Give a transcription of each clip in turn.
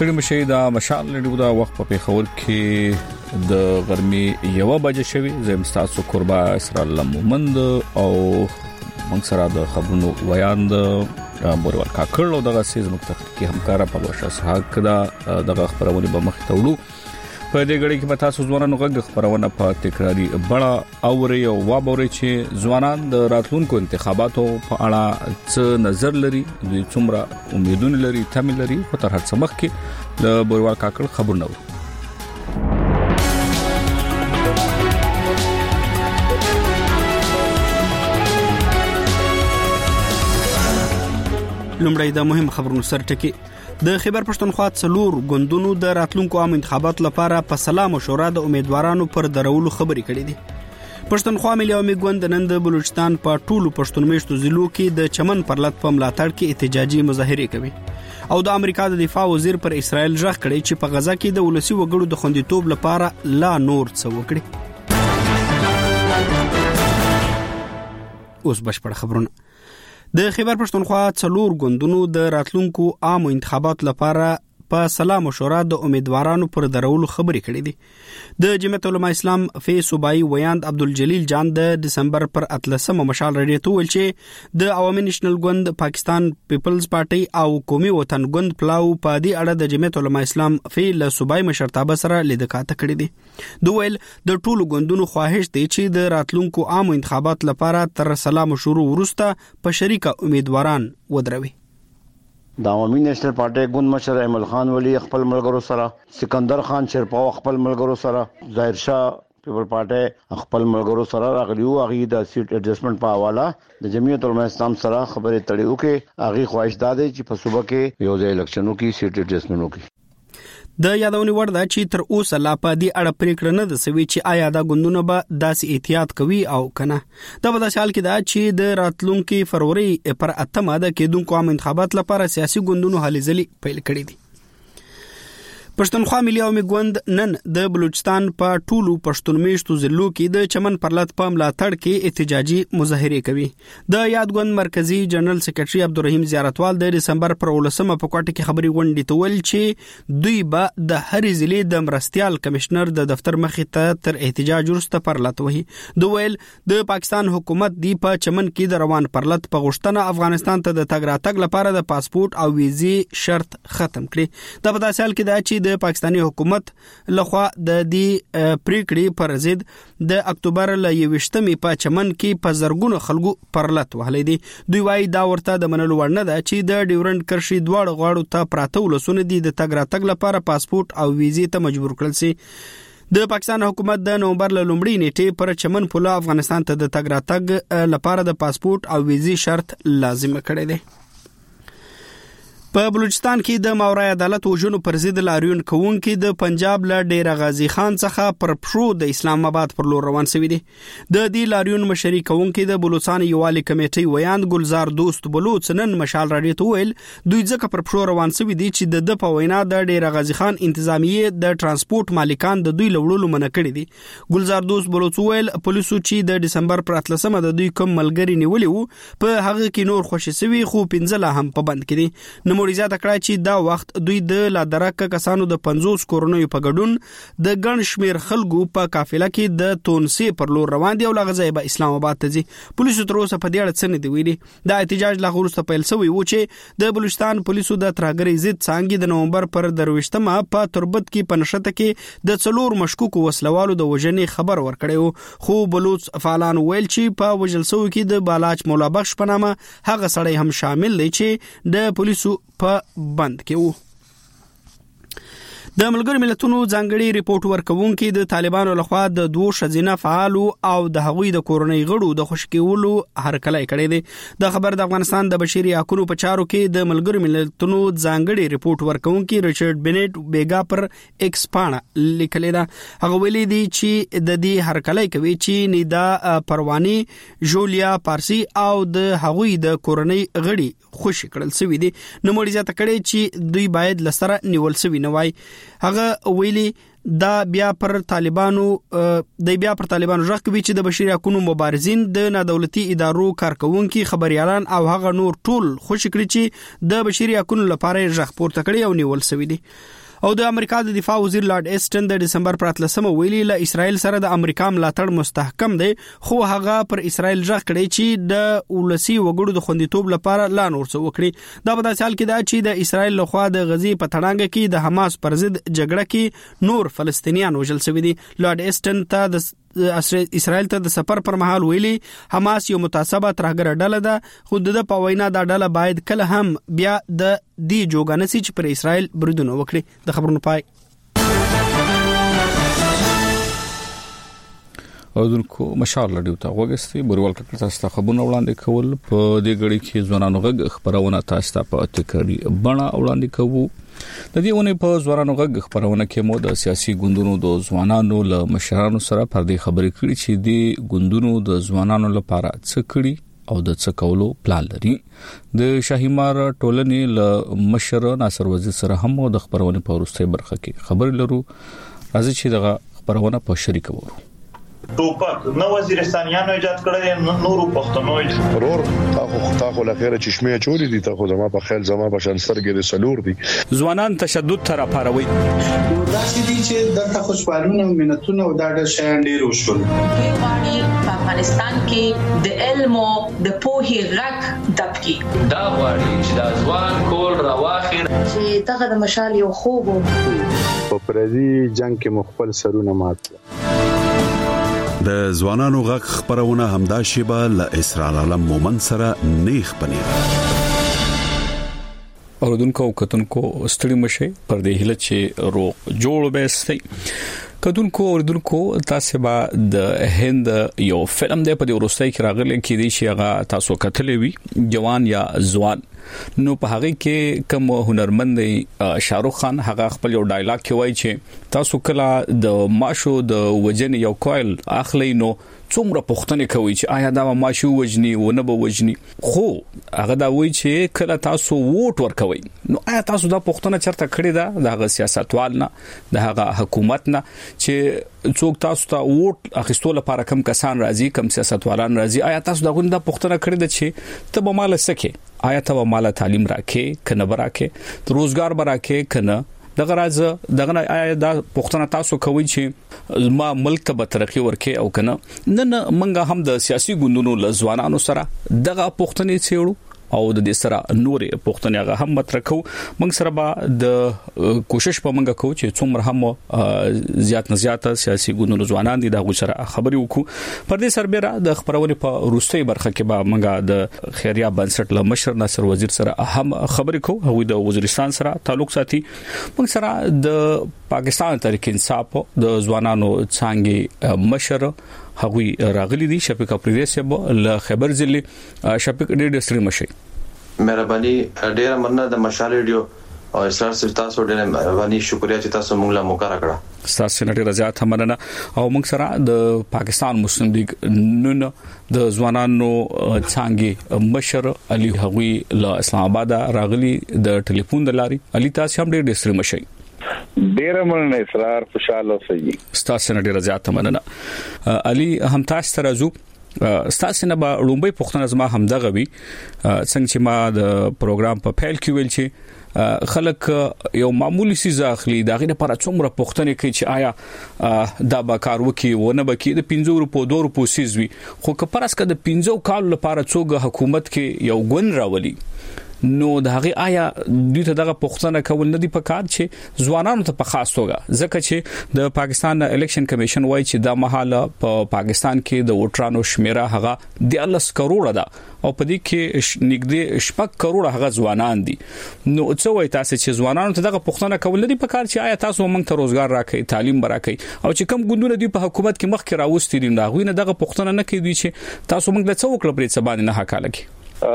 ستړي مشي د مشال لري د وخت په پیښور کې د غرمې 1 بجې شوي زم تاسو قربا اسرائیل مومند او موږ سره د خبرونو ویاند بورول کاکړ او دغه سیز مختلفي همکارا په لوشه حق دا دغه خبرونه به مخ ته وړو په دې غړي کې به تاسو ځوانانو غږ خبرونه په تکراری بڑا اوري او وابوري چې ځوانان د راتلونکو انتخاباتو په اړه څه نظر لري دوی څومره امیدونه لري تمه لري خو تر هڅه مخ کې د بورول کاکړ خبرونه لومړی د مهم خبرونو سرټکی د خیبر پښتونخوا څلور غوندونو د راتلونکو عام انتخاباتو لپاره په سلا مشوره د امیدوارانو پر درولو خبرې کړې دي. پښتونخوا ملي عوامي ګوند نن د بلوچستان په ټولو پښتون میشتو ضلعو کې د چمن پرلط په ملاتړ کې احتجاجي مظاهره کوي او د امریکا د دفاع وزیر پر اسرائیل ژغ کړی چې په غزا کې د ولسی وګړو د خوندیتوب لپاره لا نور څه وکړي. اوس بشپړ خبرونه. د خیبر پښتونخوا څلور غوندونو د راتلونکو عام انتخابات لپاره په سلا مشوره د امیدوارانو پر درولو خبرې کړې دي. د جمعیت علماء اسلام فی صوبایي ویاند عبدالجلیل جان د دسمبر پر 13 مشال رادیو ته ویل چې د عوامي نېشنل ګوند پاکستان پیپلز پارټي او قومي وطن ګوند پلاو په دې اړه د جمعیت علماء اسلام فی له صوبایي مشرتابه سره لیدکاته کړې دي. دوی ویل د ټولو ګوندونو خواهش دی چې د راتلونکو عام انتخابات لپاره تر سلا مشورو وروسته په شریکه امیدواران ودروي. د عوامي نېشنل پارټي ګوند مشر احمد خان ولی خپل ملګرو سره، سکندر خان شیرپاو خپل ملګرو سره، ظاهر شاه پیپل پارټي خپل ملګرو سره راغلیو. هغه د سیټ ایڈجسټمنٹ په حواله د جمعیت علماء اسلام سره خبرې تړیو کې هغه خواهش داده چې په صوبه کې یو ځای الیکشنو کې سیټ ایڈجسټمنټ وکړي. د یادونې وړ ده چې تر اوسه لا په دې اړه پریکړه نه ده سوي چې آیا دا ګوندونه به داسې احتیاط کوي او کنه. دا په داسې حال کې ده چې د راتلونکي فروری پر 8 د کېدونکو عام انتخابات لپاره سیاسي ګوندونو هلې ځلې پیل کړې دي. پښتونخوا ملي عوامي ګوند نن د بلوچستان په ټولو پښتون میشتو ضلعو کې د چمن پرلط په ملاتړ کې احتجاجي مظاهره کوي. د یاد ګوند مرکزی جنرال سیکریټري عبدالرحیم زیارتوال د دسمبر پر 18 په کوټه کې خبري غونډې ته ویل چې دوی به د هر ضلع د مرستيال کمشنر د دفتر مخې ته تر احتجاج وروسته پرلط وهي. دوی ویل د پاکستان حکومت دی په چمن کې د روان پرلط په غوښتنه افغانستان ته د تګ راتګ لپاره د پاسپورت او ویزې شرط ختم کړي. دا په داسې حال کې ده چې د پاکستاني حکومت لخوا د دې پریکړې پر ضد د اکتوبر ل 21 په چمن کې په زرګونو خلکو پرلط وهلې دي. دوی وايي دا ورته د منلو وړ نه ده چې د ډیورنډ کرښې دواړو غاړو ته پراته ولسونه دي د تګ راتګ لپاره پاسپورت او ویزې ته مجبور کړل شي. د پاکستان حکومت د نومبر ل لومړۍ نیټې پر چمن پوله افغانستان ته د تګ راتګ لپاره د پاسپورت او ویزې شرط لازم کړی دی. په بلوچستان کې د ماورای عدالت وژنو پر ضد لاریون کوونکي د پنجاب له ډیر غازی خان څخه پر پښو د اسلام آباد پر لور روان شوي دي. د دې لاریون مشري کوونکي د بلوچستان یوالي کمیټې ویاند ګلزار دوست بلوچ نن مشال راډیو ته ویل دوی ځکه پر پښو روان شوي دي چې د په وینا د ډیر غازی خان انتظامیه د ترانسپورت مالکان د دوی لوړلو منع کړی دي. ګلزار دوست بلوچ ویل پولیسو چې د دسمبر پر 13 د دوی کوم ملګری نیولې وو په هغه کې نور خوشي شوي خو 15 هم په بند کړي. نو زیاته کړه چې دا وخت دوی د لادرک کسانو د 50 کورونو په ګډون د ګڼ شمیر خلکو په قافله کې د تونسي پر لور روان دي او لغزه به اسلام آباد ته ځي. پولیسو تر اوسه په دې اړه څه نه دی ویلي. دا احتجاج لا وروسته پیل شوی و چې د بلوچستان پولیسو د ترهګرۍ ضد څنګه د نومبر پر 23 په تربت کې پنشته کې د څلور مشکوک وسلوالو د وژنې خبر ورکړیو خو بلوچ فعالان ویل چې په وژل سو کې د بالاچ مولا بخش په نامه هغه سړی هم شامل دی چې د پولیسو په بند کې وو. د ملګرو ملتونو ځانګړي ریپورت ورکوونکي د طالبانو لخوا د دوه شذینه فعالو او د هغوی د کورنۍ غړو د خوشکیولو هرکلی کړی دی. د خبر د افغانستان د بشري حقوقو په چارو کې د ملګرو ملتونو ځانګړي ریپورت ورکوونکي ریچارډ بنیټ بیګا پر ایکس پاڼه لیکلی ده. هغه ویلي دی چې د دې هرکلی کوي چې نیدا پروانی، جولیا پارسی او د هغوی د کورنۍ غړي خوشی کړل شوی دي. نو مړي ځته کړي چې دوی باید لسره نیول شوی نه وای. هغه ویلي دا بیا پر طالبانو ژغ کوي چې د بشري حقوقو مبارزین د نادولتي ادارو کارکونکو خبريالان او هغه نور ټول خوشی کړی چې د بشري حقوقو لپاره ژغ پورته کړی او نیول شوی دی. او د امریکا د دفاع وزیر لارډ ایسټن د دسمبر پر 13 ویلي له اسرائیل سره د امریکا ملاتړ مستحکم دی، خو هغه پر اسرائیل ژغ کړی چې د ولسی وګړو د خوندیتوب لپاره لا نور څه وکړي. دا په داسې حال کې دا چې د اسرائیل لخوا د غزي په تړانګه کې د حماس پر ضد جګړه کې نور فلسطینیان وژل شوی دي. لارډ ایسټن ته د اسرائیل ته د سفر پر مهال ویلي حماس یو متعصبه ترهګر ډله ده، خو د په وینا دا ډله باید کله هم بیا د دې جوګانسي چې پر اسرائیل بریدونه وکړي. د خبرونو پای اردوونکو مشال لډیو ته وګستي بروال کټ تاسو خبرونه وړاندې کول په دې غړي کې ځوانانو غږ خبرونه تاسو ته په تکراری بڼه وړاندې کوو. د دې ونې په ځوانانو غږ خبرونه کې مو د سیاسي ګوندونو د ځوانانو له مشرانو سره پر دې خبرې کړې چې د ګوندونو د ځوانانو لپاره څه کړي او د څه کولو پلان لري. د شاهیمار ټولنې له مشر ناصر وزیر سره هم د خبرونه په وروستۍ برخه کې خبرې لرو. راځي چې دغه خبرونه په شریک وورو. ټوپک نو وزیرستانیانو ایجاد کړی، نورو پښتنو ضرور تاخو لخيره چشمه چوری دي، تاخو زما په خیال زما په شانسترګې د سلور دي. ځوانان تشدد تر پاروي داسې دي چې د خوشحالونه او منتونه او د شان ډیر وشول. په افغانستان کې د علم او د پوهې غږ دبکی دا وایي چې د ځوان کول راواخیر چې دغه د مشال یو خوب په پردي جنگ کې مخبل سرونه مات. د ځوانانو غږ خبرونه همدا شیبه له اسرار عالم مومن سره نیخ پنیر. اوردونکو کتونکو ستړي مشه پر دې هله چې روغ جوړ بهستي کتونکو اوردونکو تاسو به د هند یو فلم دی په دې وروستۍ کې راغلی کې دی چې هغه تاسو کتلې وي جوان یا ځوان. نو په هغه کې کوم هنرمند شاروخ خان هغه خپل یو ډایلاګ کې وایي چې تاسو کله د ماشو د وجن یو کویل اخلي نو څومره پوښتنه کوي چې آیا دا ماشو وجني و نه به وجني، خو هغه دا وایي چې کله تاسو ووټ ورکوي نو آیا تاسو دا پوښتنه چرته کړی ده د هغه سیاستوال نه د هغه حکومت نه چې څوک تاسو ته ووټ اخیستو لپاره کم کسان راځي کم سیاستوالان راځي، آیا تاسو دا غونډه پوښتنه کړی ده چې ته به مال سکه، آیا ته به مال تعلیم راکې کنه براکې روزګار براکې کنه دغه راز دغه آیا دا پښتنه تاسو کوي چې ما ملک ته به ترقی ورکې او کنه نه منګه هم د سیاسي ګوندونو لزوانانو سره دغه پښتنې چېړو او د دې سره نورې پښتنې هغه هم مترکو موږ سره به د کوشش په منګه کو چې څومره هم زیات نه زیات سیاسي ګوندونو ځوانان دي د غوښره خبرې وکړو. پر دې سربېره د خبرونې په روستۍ برخه کې به منګه د خیریا بنسټ له مشر ناصر وزیر سره هم خبرې کو، هغه د وزیرستان سره تعلق ساتي. موږ سره د پاکستان تحریک انصاف د ځوانانو څنګه مشر هغوی راغلي دي شفیق پردیسب له خیبر ضلع. شفیق ډېر ستړي مشي. مهرباني ډېر مننه د مشال ریډیو او اسرار سره تاسو ډېر مهرباني شکریا چې تاسو موږ له موقع راکړه. تاسو نه ډېر زیات مننه. او موږ سره د پاکستان مسلم لیگ نن د ځوانانو څنګه مشر علي هغوی له اسلام آباد راغلي د ټلیفون د لاري. علي تاسو هم ډېر ستړي مشي. ډیر مننه اسرار خوشاله اوسئ. تاسو نه ډیر زیات مننه. علي هم تاسو ته راځو. تاسو نه به لومبي پښتنه زما هم دغه وی څنګه چې ما د پروګرام په پیل کې ویل چې خلک یو معمولی سیز اخلي دغه لپاره څومره پښتنه کوي چې آیا دا به کار وکي و نه بکی د 5 روپو 2 روپو سیز وی، خو که پرس کده 15 کال لپاره څوګه حکومت کې یو ګون راولي نو د هغه آیا دوی ته دغه پښتنه کول نه دی پکار چې ځوانانو ته په خاص توګه ځکه چې د پاکستان الیکشن کمیشن وایي چې د مهاله په پاکستان کې د ووټرانو شمیره هغه 10 کروڑ ده او په دې کې نږدې 6 کروڑ هغه ځوانان دي. نو څه وایي تاسو چې ځوانانو ته دغه پښتنه کول نه دی پکار چې آیا تاسو موږ ته روزګار راکړي تعلیم راکړي او چې کم ګوندونه دی په حکومت کې مخ کې راوستي دي دا غوي نه دغه پښتنه نه کوي چې تاسو موږ له څو کړ پرې څه باندې نه حکاله کی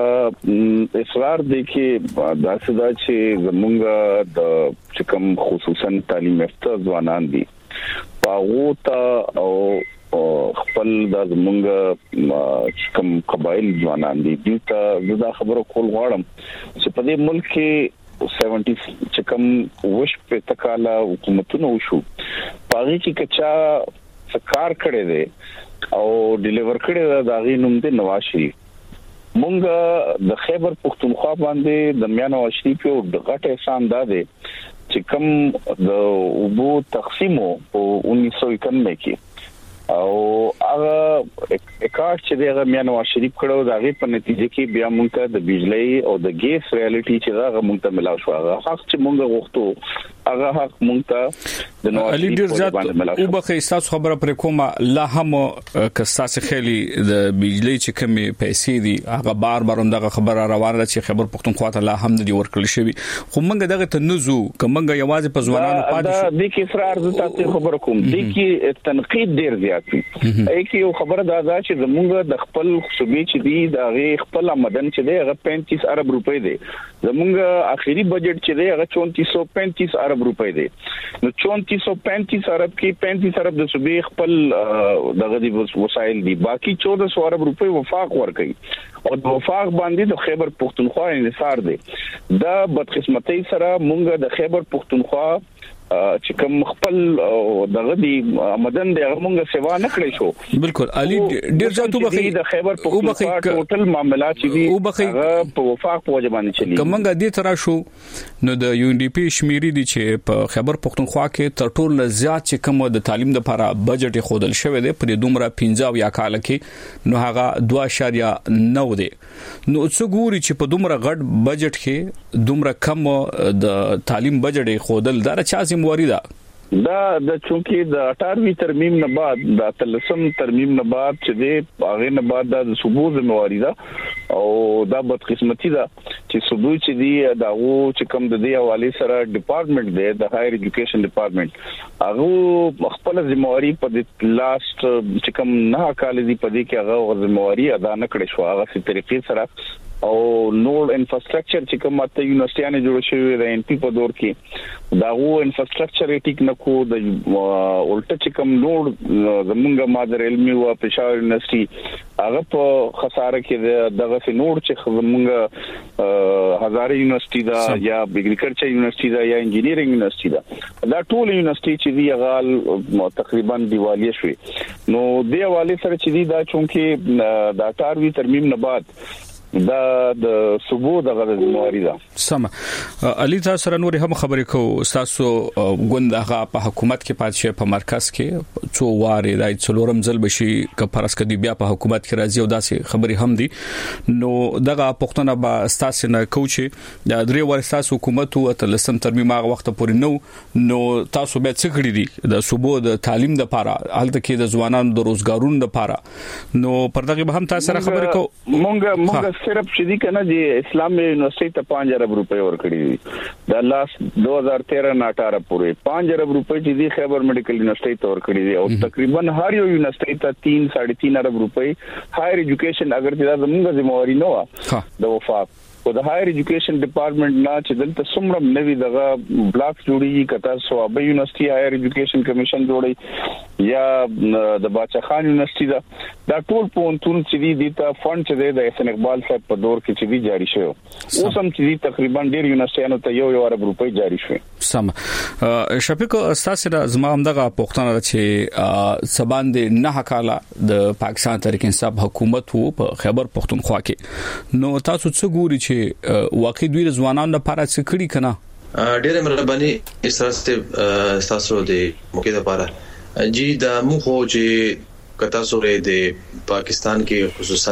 اصرار دی کې دا سدا چې زمونږ د کوم خصوصا تعلیم یافته ځوانان دي پاغوتا او خپل د زمونږ کوم قبایل ځوانان دي دې ته دا خبره کول غواړم چې په دې ملک کې 70 چې کوم وش په تکاله حکومتونو شو پاره کې کچا سرکار کړي دي او ډیلیور کړي دا غي نوم دي نواز شریف مونږ د خیبر پختونخوا باندې د میاں نواز شریف یو غټ احسان ده چې کوم د اوبو تقسیمو په 1991 کې او هغه اکاټ چې دغه میاں نواز شریف کړو دا غي په نتیجه کې بیا مونږ ته د بجلی او د ګیس ریالټي چې دا مونږ ته ملاو شو هغه حق چې مونږ غوښتو هغه حق مونږ ته د نواز شریف باندې ملاو شو. او بخې تاسو خبره پر کومه لا هم کساس خېلي د بجلی چې کمی پیسې دي هغه بار دغه خبره روانه چې خبر پختونخوا ته لا هم د ورکړل شوی خو مونږ دغه ته نزو کومنګ یوازې په ځوانانو پاتې شو د کې اصرار زه تاسو خبر کوم د کې تنقید ډیر زیات دی کې یو خبره دا چې زمونږ د خپل صوبې چې دی د غي خپل آمدن چې دی هغه 35 ارب روپۍ دی زمونږ اخیری بجټ چې دی هغه 3435 ارب روپۍ دی نو 3435 ارب کې 35 ارب د صوبې خپل دغه دی وسایل دي باقي 1400 ارب روپۍ وفاق ورکړي او د وفاق باندې د خیبر پختونخوا انحصار دی دا بدقسمتۍ سره مونږ د خیبر پختونخوا چې کوم خپل دغه دی آمدن د موږ سیوا نه کړی شو بالکل علي ډیر ځاتو بخې د خیبر پختونخوا ټوټل معاملات چې دی په وفاق په وجه باندې چلی کومنګ دې ترا شو نو د یو ان ډي پی شمیري دي چې په خیبر پختونخوا کې تر ټولو زیات چې کوم د تعلیم لپاره بجټ خودل شوی دی په دومره 15 یا کال کې نو هغه 2.9 دی نو څو ګوري چې په دومره غټ بجټ کې دومره کم د تعلیم بجټ خودل دا چا ذمہواری ده دا د چونکی د 18وی ترمیم نه بعد د 13م ترمیم نه بعد چې د هغه نه بعد د صوبو ذمہواری ده او دا بدقسمتي ده چې صوبو چې دی داغو چې کوم د دې حواله سره ډپارټمنټ دی د هایر ایجوکیشن ډپارټمنټ هغه خپل ذمہواری په د لاست چې کوم نه کال دی په دې کې هغه ذمہواری ادا نه کړې شو هغه په طریقې سره او نور انفراستراکچر چې کوم ته یونیورسيټانه جوړ شوی د ان پی په دور کې داغو انفراستراکچر ټیک نه کو د الټه چې کوم نور زمونږ مادر علمي او پېښور یونیورسيټي هغه په خساره کې دغه نور چې زمونږ هزاره یونیورسيټي دا یا اګریکلچر یونیورسيټي دا یا انجینیرینګ یونیورسيټي دا ټول یونیورسيټي چې دی هغه تقریبا دیوالیه شوی نو د حواله سره چې دی دا چونکی د 18وی ترمیم نه بعد دا د صوبو دغه ذمہواری ده سم علي تاسو سره نور هم خبرې کو تاسو غوندغه په حکومت کې پاتې په مرکز کې څو واره دای څلورم ځل بشي ک پرس کدي بیا په حکومت کې راځي او داسې خبرې هم دي نو دغه پښتنه با تاسو نه کوچي د درې ور تاسو حکومت او تلسم ترمیم هغه وخت پورې نو تاسو به څه کړی دي د صوبو د تعلیم د لپاره حالت کې د ځوانانو د روزګارونو لپاره نو پر دغه به هم تاسو سره خبرې کو مونږ صرف شدي کنه د اسلامي یونیورسيټي ته 5 ارب روپۍ ورکړي دي د لاس 2013 نه 18 پورې 5 ارب روپۍ چې د خیبر میډیکل یونیورسيټي ته ورکړي دي او تقریبا هر یو یونیورسيټي ته 3.5 ارب روپۍ هایر ایجوکیشن اگر دا زموږ ذمہواری نه و د وفاق او د هایر ایجوکیشن ډپارټمنټ نه چې دلته څومره نوی دغه بلاک جوړیږي کته صوابه یونیورسيټي هایر ایجوکیشن کمیشن جوړي یا د باچا خان یونیورسيټي دا ټول پونتون چې دی ته فند چې دی د احسان اقبال صاحب په دور کې چې دی جاری شوی اوس هم چې تقریبا ډیر یونیورسيټانو ته یو ارب روپۍ جاری شوی سم شفیق استاد زما هم دغه پښتنه چې سباند نه کاله د پاکستان تحریک انصاف حکومت وو په خیبر پختونخوا کې نو تاسو څه ګوري چې واقعي دوی ځوانانو لپاره څه کړی کنه ډېر مهرباني اساسته تاسو د موقع لپاره جی د مخو چې کتا سورې د پاکستان کې خصوصا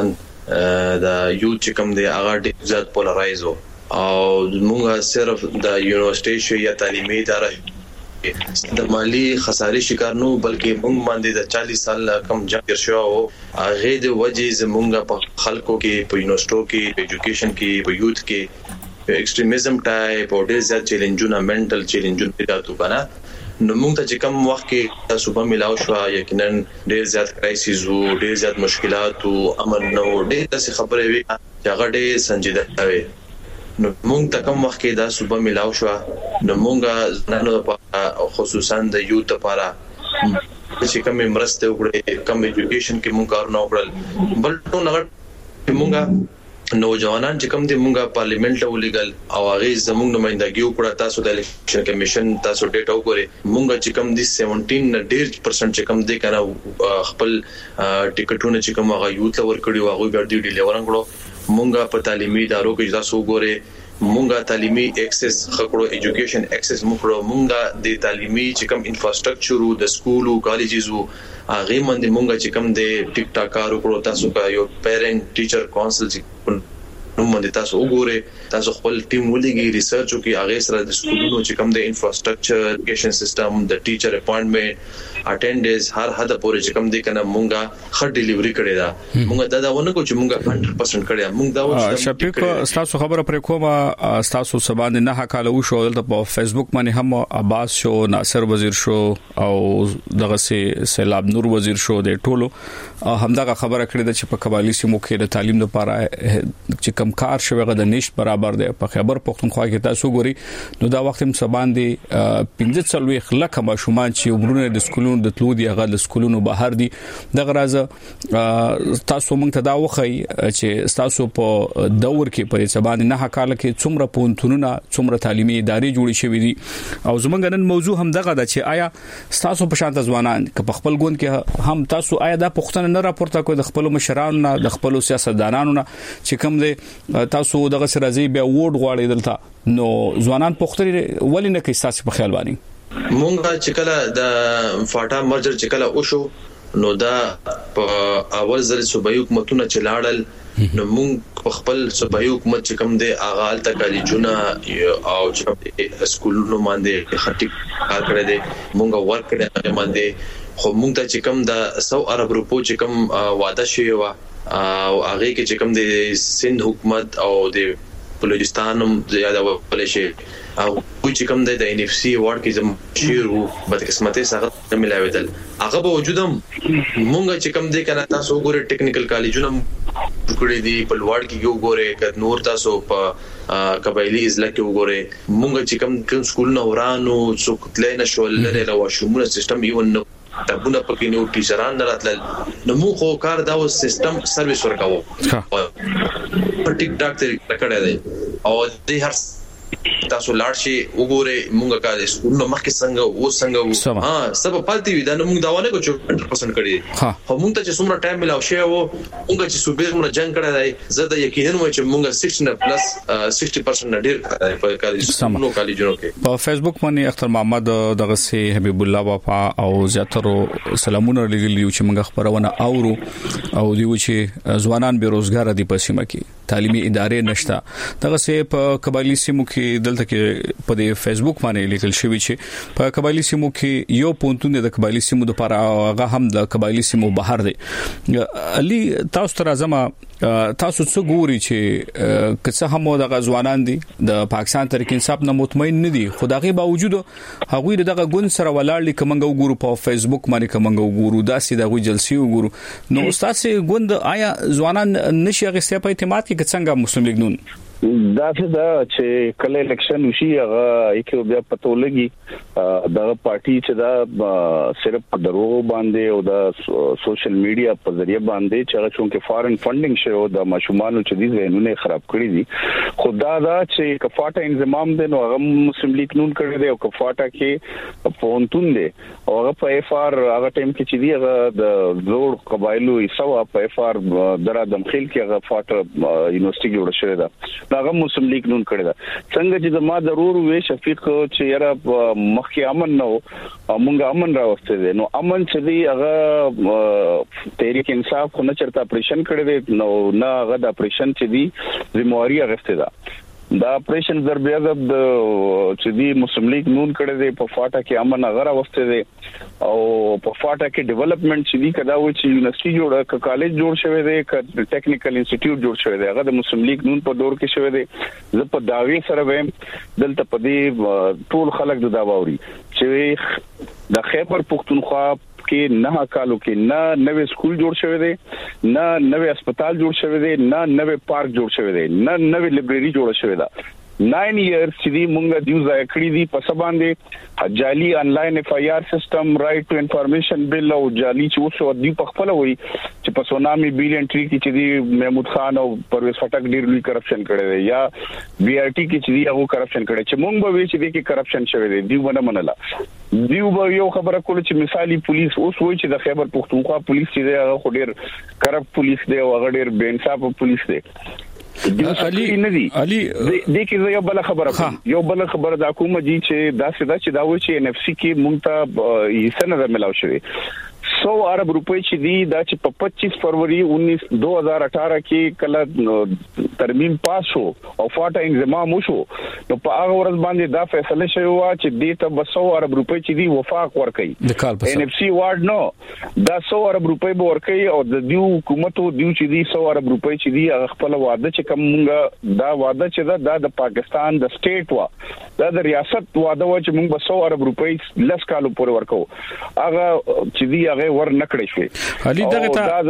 د یوت چې کوم دی هغه ډېر زیات پولرایز او موږ صرف د یونیورسيټي شو یا تعلیمي ادارې د مالی خسارې شکار نو بلکې موږ باندې د 40 سال کم جنگ شو او هغه د وجې زموږ په خلکو کې په یونیورسيټو کې په ایجوکیشن کې په یوت کې په ایکستریمزم ټایپ او ډېر زیات چیلنجونه منټل چیلنجونه پیدا کړه نو موږ ته چې کوم وخت کې صوبه ملاو شو یقینا ډېر زیات کرایسیس وو ډېر زیات مشکلات او امن نو ډېر څه خبرې وي چې هغه ډېر سنجیده وي نو موږ ته کوم وخت کې دا صوبه ملاو شو نو موږ زنانو خصوصا د یوت لپاره چې کوم مرسته وکړي کوم ایجوکیشن کې موږ کار نه وکړل بل ټول هغه موږ نوجوانان چې کوم دي مونږه پارلیمنت ته ولېګل او هغه زموږ نمائندګي وکړه تاسو د الیکشن کمیشن تاسو ډیټا وګورئ مونږه چې کوم دي 17% چې کوم دي کنه خپل ټیکټونه چې کوم هغه یوت لور کړی او هغه ګرځي ډیلیور کړو مونږه په تعلیمي ادارو کې تاسو وګورئ مونږه تعلیمي ایکسس خکړو ایجوکیشن ایکسس مونږه مونږه د تعلیمي چې کوم انفراستراکچر د سکول او کالجز هغه باندې مونږه چې کوم د ټیک ټاک کارو کړو تاسو کا یو پیرنټ ټیچر کونسل نو باندې تاسو وګورئ تاسو خپل ټیم ولګي ریسرچ وکي هغه سره د سکولونو چې کوم د انفراستراکچر ایجوکیشن سیستم د ټیچر اپاینټمنټ اټینډنس هر حد پورې چې کوم دي کنه مونږه خر ډیلیوري کړی دا مونږه دا ونه کو چې مونږه 100% کړی مونږ دا شفیق تاسو خبره پر کومه تاسو سبا نه حقاله شو د په فیسبوک باندې هم عباس شو ناصر وزیر شو او دغه سیلاب نور وزیر شو د ټولو همدغه خبره کړې ده چې په قبایلی سیمو کې د تعلیم لپاره چې کم کار شوی غو د نشټ برابر دی په خیبر پختونخوا کې تاسو ګوري نو دا وخت هم سبان دي 15 لک ماشومان چې عمرونه د سکولونو د تلو دی هغه د سکولونو بهر دي دغه راز تاسو موږ ته دا وخی چې تاسو په دور کې په سبان نه حقاله کې څومره پونتونونه څومره تعلیمي ادارې جوړې شوې دي او زمونږ نن موضوع هم دغه ده چې آیا تاسو په شانت ځوانان په خپل ګوند کې هم تاسو آیا دا پښتنه نه راپورته کوي د خپل مشرانو د خپل سیاستدانانو چې کوم دي تاسو دغه سره زی بیا ووټ غواړئ دلته نو ځوانان پښتري ولې نه کوي تاسو په خیال باندې مونږه چې کله د فاټا مرجر چې کله وشو نو دا په اول ځل صوبایي حکومتونه چې لاړل نو مونږ خپل صوبایي حکومت چې کوم دی اغال تکالیجونه او چې سکولونو باندې خټي کار کړی دی مونږ ورک کړی باندې خو مونږ ته چې کوم د 100 ارب روپو چې کوم وعده شوی و او هغه کې چې کوم د سند حکومت او د بلوچستان هم زیاده ولې شي او چې کوم د ان اف سی اوارد کې زم شیرو بد قسمتي سره ملاویدل هغه به وجودم مونږ چې کوم د کنه تاسو ګوره ټیکنیکل کالجونه کړی دی په لوړ کې یو ګوره ک نور تاسو په قبایلی ازلا کې وګوره مونږ چې کوم سکول نه ورانو څوک تلای نه شول لري او شمول سیستم یو نو تبونه پکې نو ټیچران راتل نو مو خو کار دا و سیستم سرویس ورکاو په ټیک ټاک طریقه کړی دی او د هر تاسو لاړ شي وګوره مونږه کار سکول مخکې څنګه ها سبا پالتي وي دا مونږ دا ونه کو چې 100% کړی خو مونږ ته چې څومره ټایم ملاو شي او مونږ چې صوبې موږ جنگ کړی دی زه د یقینا مې چې مونږ 60% ډیر په کالجونو کې په فیسبوک باندې اختر محمد دغه سي حبيب الله وفا او زیاترو سلامونه لګلیو چې مونږ خبرونه اورو او دیو چې ځوانان بیروزګار دي په سیمه کې تعلیمي ادارې نشته دغه سي په قبایلی سیمو کې دلته کې په فیسبوک باندې لیکل شوی چې په قبایلی سیمو کې یو پونتون د قبایلی سیمو لپاره هغه هم د قبایلی سیمو بهر دی علي تاسو تر ازمه تاسو څه ګوري چې کڅه هم د غزوانان دي د پاکستان تحریک انصاف نه مطمئن نه دي خدای باوجود هغه دغه ګوند سره ولاړ کومنګ وګورو په فیسبوک باندې کومنګ وګورو داسې دغه جلسي وګورو نو تاسو ګوند آیا ځوانان نشي غوښته په اعتماد کې څنګه مسلم لیگ نون دا چې کله الیکشن وشي هغه یو بیا پته لګي دا پارټي چې دا صرف دروغ باندې او دا سوشل میډیا په ذریعہ باندې چې هغه چونکه فارن فندینګ شوی د ماشومان چې دي زینونه خراب کړی دي خدا دا چې کفاټه انضمام دي نو هغه مسلم لیگ نون کړی دی او کفاټه کې پونتون دي او هغه په اف ار هغه ټیم کې چې دی هغه د زوړ قبایلو حصہ په اف ار درا دمخیل کې هغه فاټ یونیورسيټي جوړ شوی دا هغه مسلم لیگ نون کړی دا څنګه چې ما ضرور وې شفیق چې یاره مخکې امن نو مونږه امن راوسته دي نو امن چې دی هغه تحریک انصاف خو نه چرته اپریشن کړی دی نو نه هغه د اپریشن چې دی ذمہواری اغسته ده دا اپریشن ضربیا د چې دی مسلم لیگ نون کړی دی په فاټا کې امن هغه راوسته دي او په فاټا کې ډیولپمنٹ چې دی کدا و چې یونیورسيټي جوړه ک کالج جوړ شوی دی ک ټیکنیکل انسټیټیوټ جوړ شوی دی هغه د مسلم لیگ نون په دور کې شوی دی زه په داوی سره ویم دلته په دې ټول خلک د داووري چې د خیبر پختونخوا کې نه کالو کې نه نوې سکول جوړ شوی دی نه نوې هسپتال جوړ شوی دی نه نوې پارک جوړ شوی دی نه نوې لایبرری جوړ شوی دی 9 years چې دی مونږ دیو ځای کړی دی په سباندې جالي انلاین اف آی آر سیستم رائټ ټو انفارمیشن بل او جالي چې اوس دی په خپل وای چې په سونامي بیل انټری کې چې دی محمود خان او پرویز فټک ډیر لوی کرپشن کړی دی یا بی آر ټي کې چې دی هغه کرپشن کړی چې مونږ به وی چې دی کې کرپشن شوی دی دیو باندې منله دیو به یو خبره کول چې مثالی پولیس اوس وای چې د خیبر پختونخوا پولیس چې دی هغه ډیر کرپټ پولیس دی او هغه ډیر بے انصاف پولیس دی علي د کې یو بل خبره د حکومت جی چې دا سدا چې دا و چې ان اف سی کې مونږ ته یې سند ملاو شوی 100 ارب روپے چې دی دا چې په 25 فروری 2018 کې کله ترمیم پاس شو او فاټا انضمام وشو نو په هغه ورځ باندې دا فیصله شوی و چې دی ته 100 ارب روپے چې دی وفاق ورکړي ان اف سی وارد نو دا 100 ارب روپے به ورکړي او د دیو حکومت دیو چې دی 100 ارب روپے چې دی خپل وعده چې کومه دا وعده چې دا د پاکستان د سټیټ وا دا د ریاست وعده و چې موږ 100 ارب روپے لس کالو پورې ورکو هغه چې دی هغه ور نکړی شوی علي دغه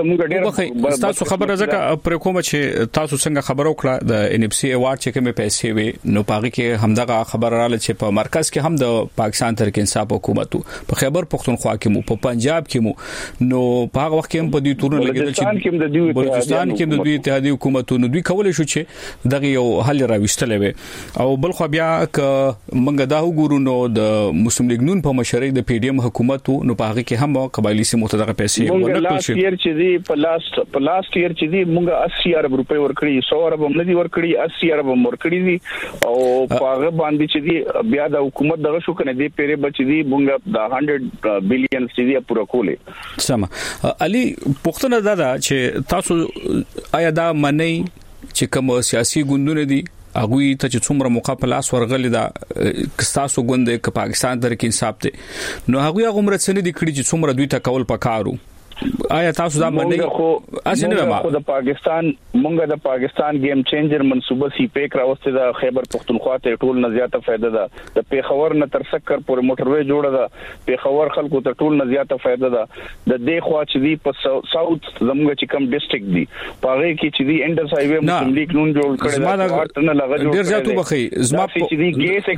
ته تاسو خبره ځکه پر کومه چې تاسو څنګه خبرو کړه د ان اف سی ایوارډ چې کومه پیسې وي نو پاغي کې همدغه خبر رااله چې په مرکز کې هم د پاکستان تحریک انصاف حکومت په خیبر پختونخوا کې مو په پنجاب کې مو نو په هغه وخت کې هم په دې تورونه لګیدل چې بلوچستان کې د دوی اتحادیه حکومتونو دوی کولای شو چې دغه یو حل راوستلې وي او بل خو بیا ک منګه دا وګورو نو د مسلم لیگ نون په مشرۍ د پی ډی ام حکومت نو په هغه کې هم قبایلی سیمو ته دغه پیسې ورکړل شي ییر چې دی په لاست ییر چې دی مونږه 80 ارب روپے ورکړي 100 ارب هم ندي ورکړي 80 ارب هم ورکړي دي او هغه باندې چې دی بیا د حکومت دغه شو کنه دی پیره بچ دی مونږه د 100 بلین چې دی پوره کولې سم علي پښتنه دا چې تاسو آیا دا منئ چې کوم سیاسي ګوندونه دي اغه ته چې څومره موقع په لاس ورغلي دا کستاسو ګوند کې پاکستان تر کې انصاف ته نو هغه عمر څنګه د کړي چې څومره دوی ته کول پکارو آیا تاسو دا باندې اسنه ما د پاکستان مونږه د پاکستان گیم چینجر منصوبه سی پیک راوسته د خیبر پختونخوا ته ټول نه زیاته فائدہ ده د پیښور نه تر سکر پورې موټروي جوړه ده پیښور خلکو ته ټول نه زیاته فائدہ ده د دې خوا چې دی په ساوث زموږ چې کم ډیسټریکټ دی پاره کې چې دی انډس هایوي مسلم لیگ نون جوړ کړی دا نه لګا جوړ ډیر زیاتو بخي زما چې دی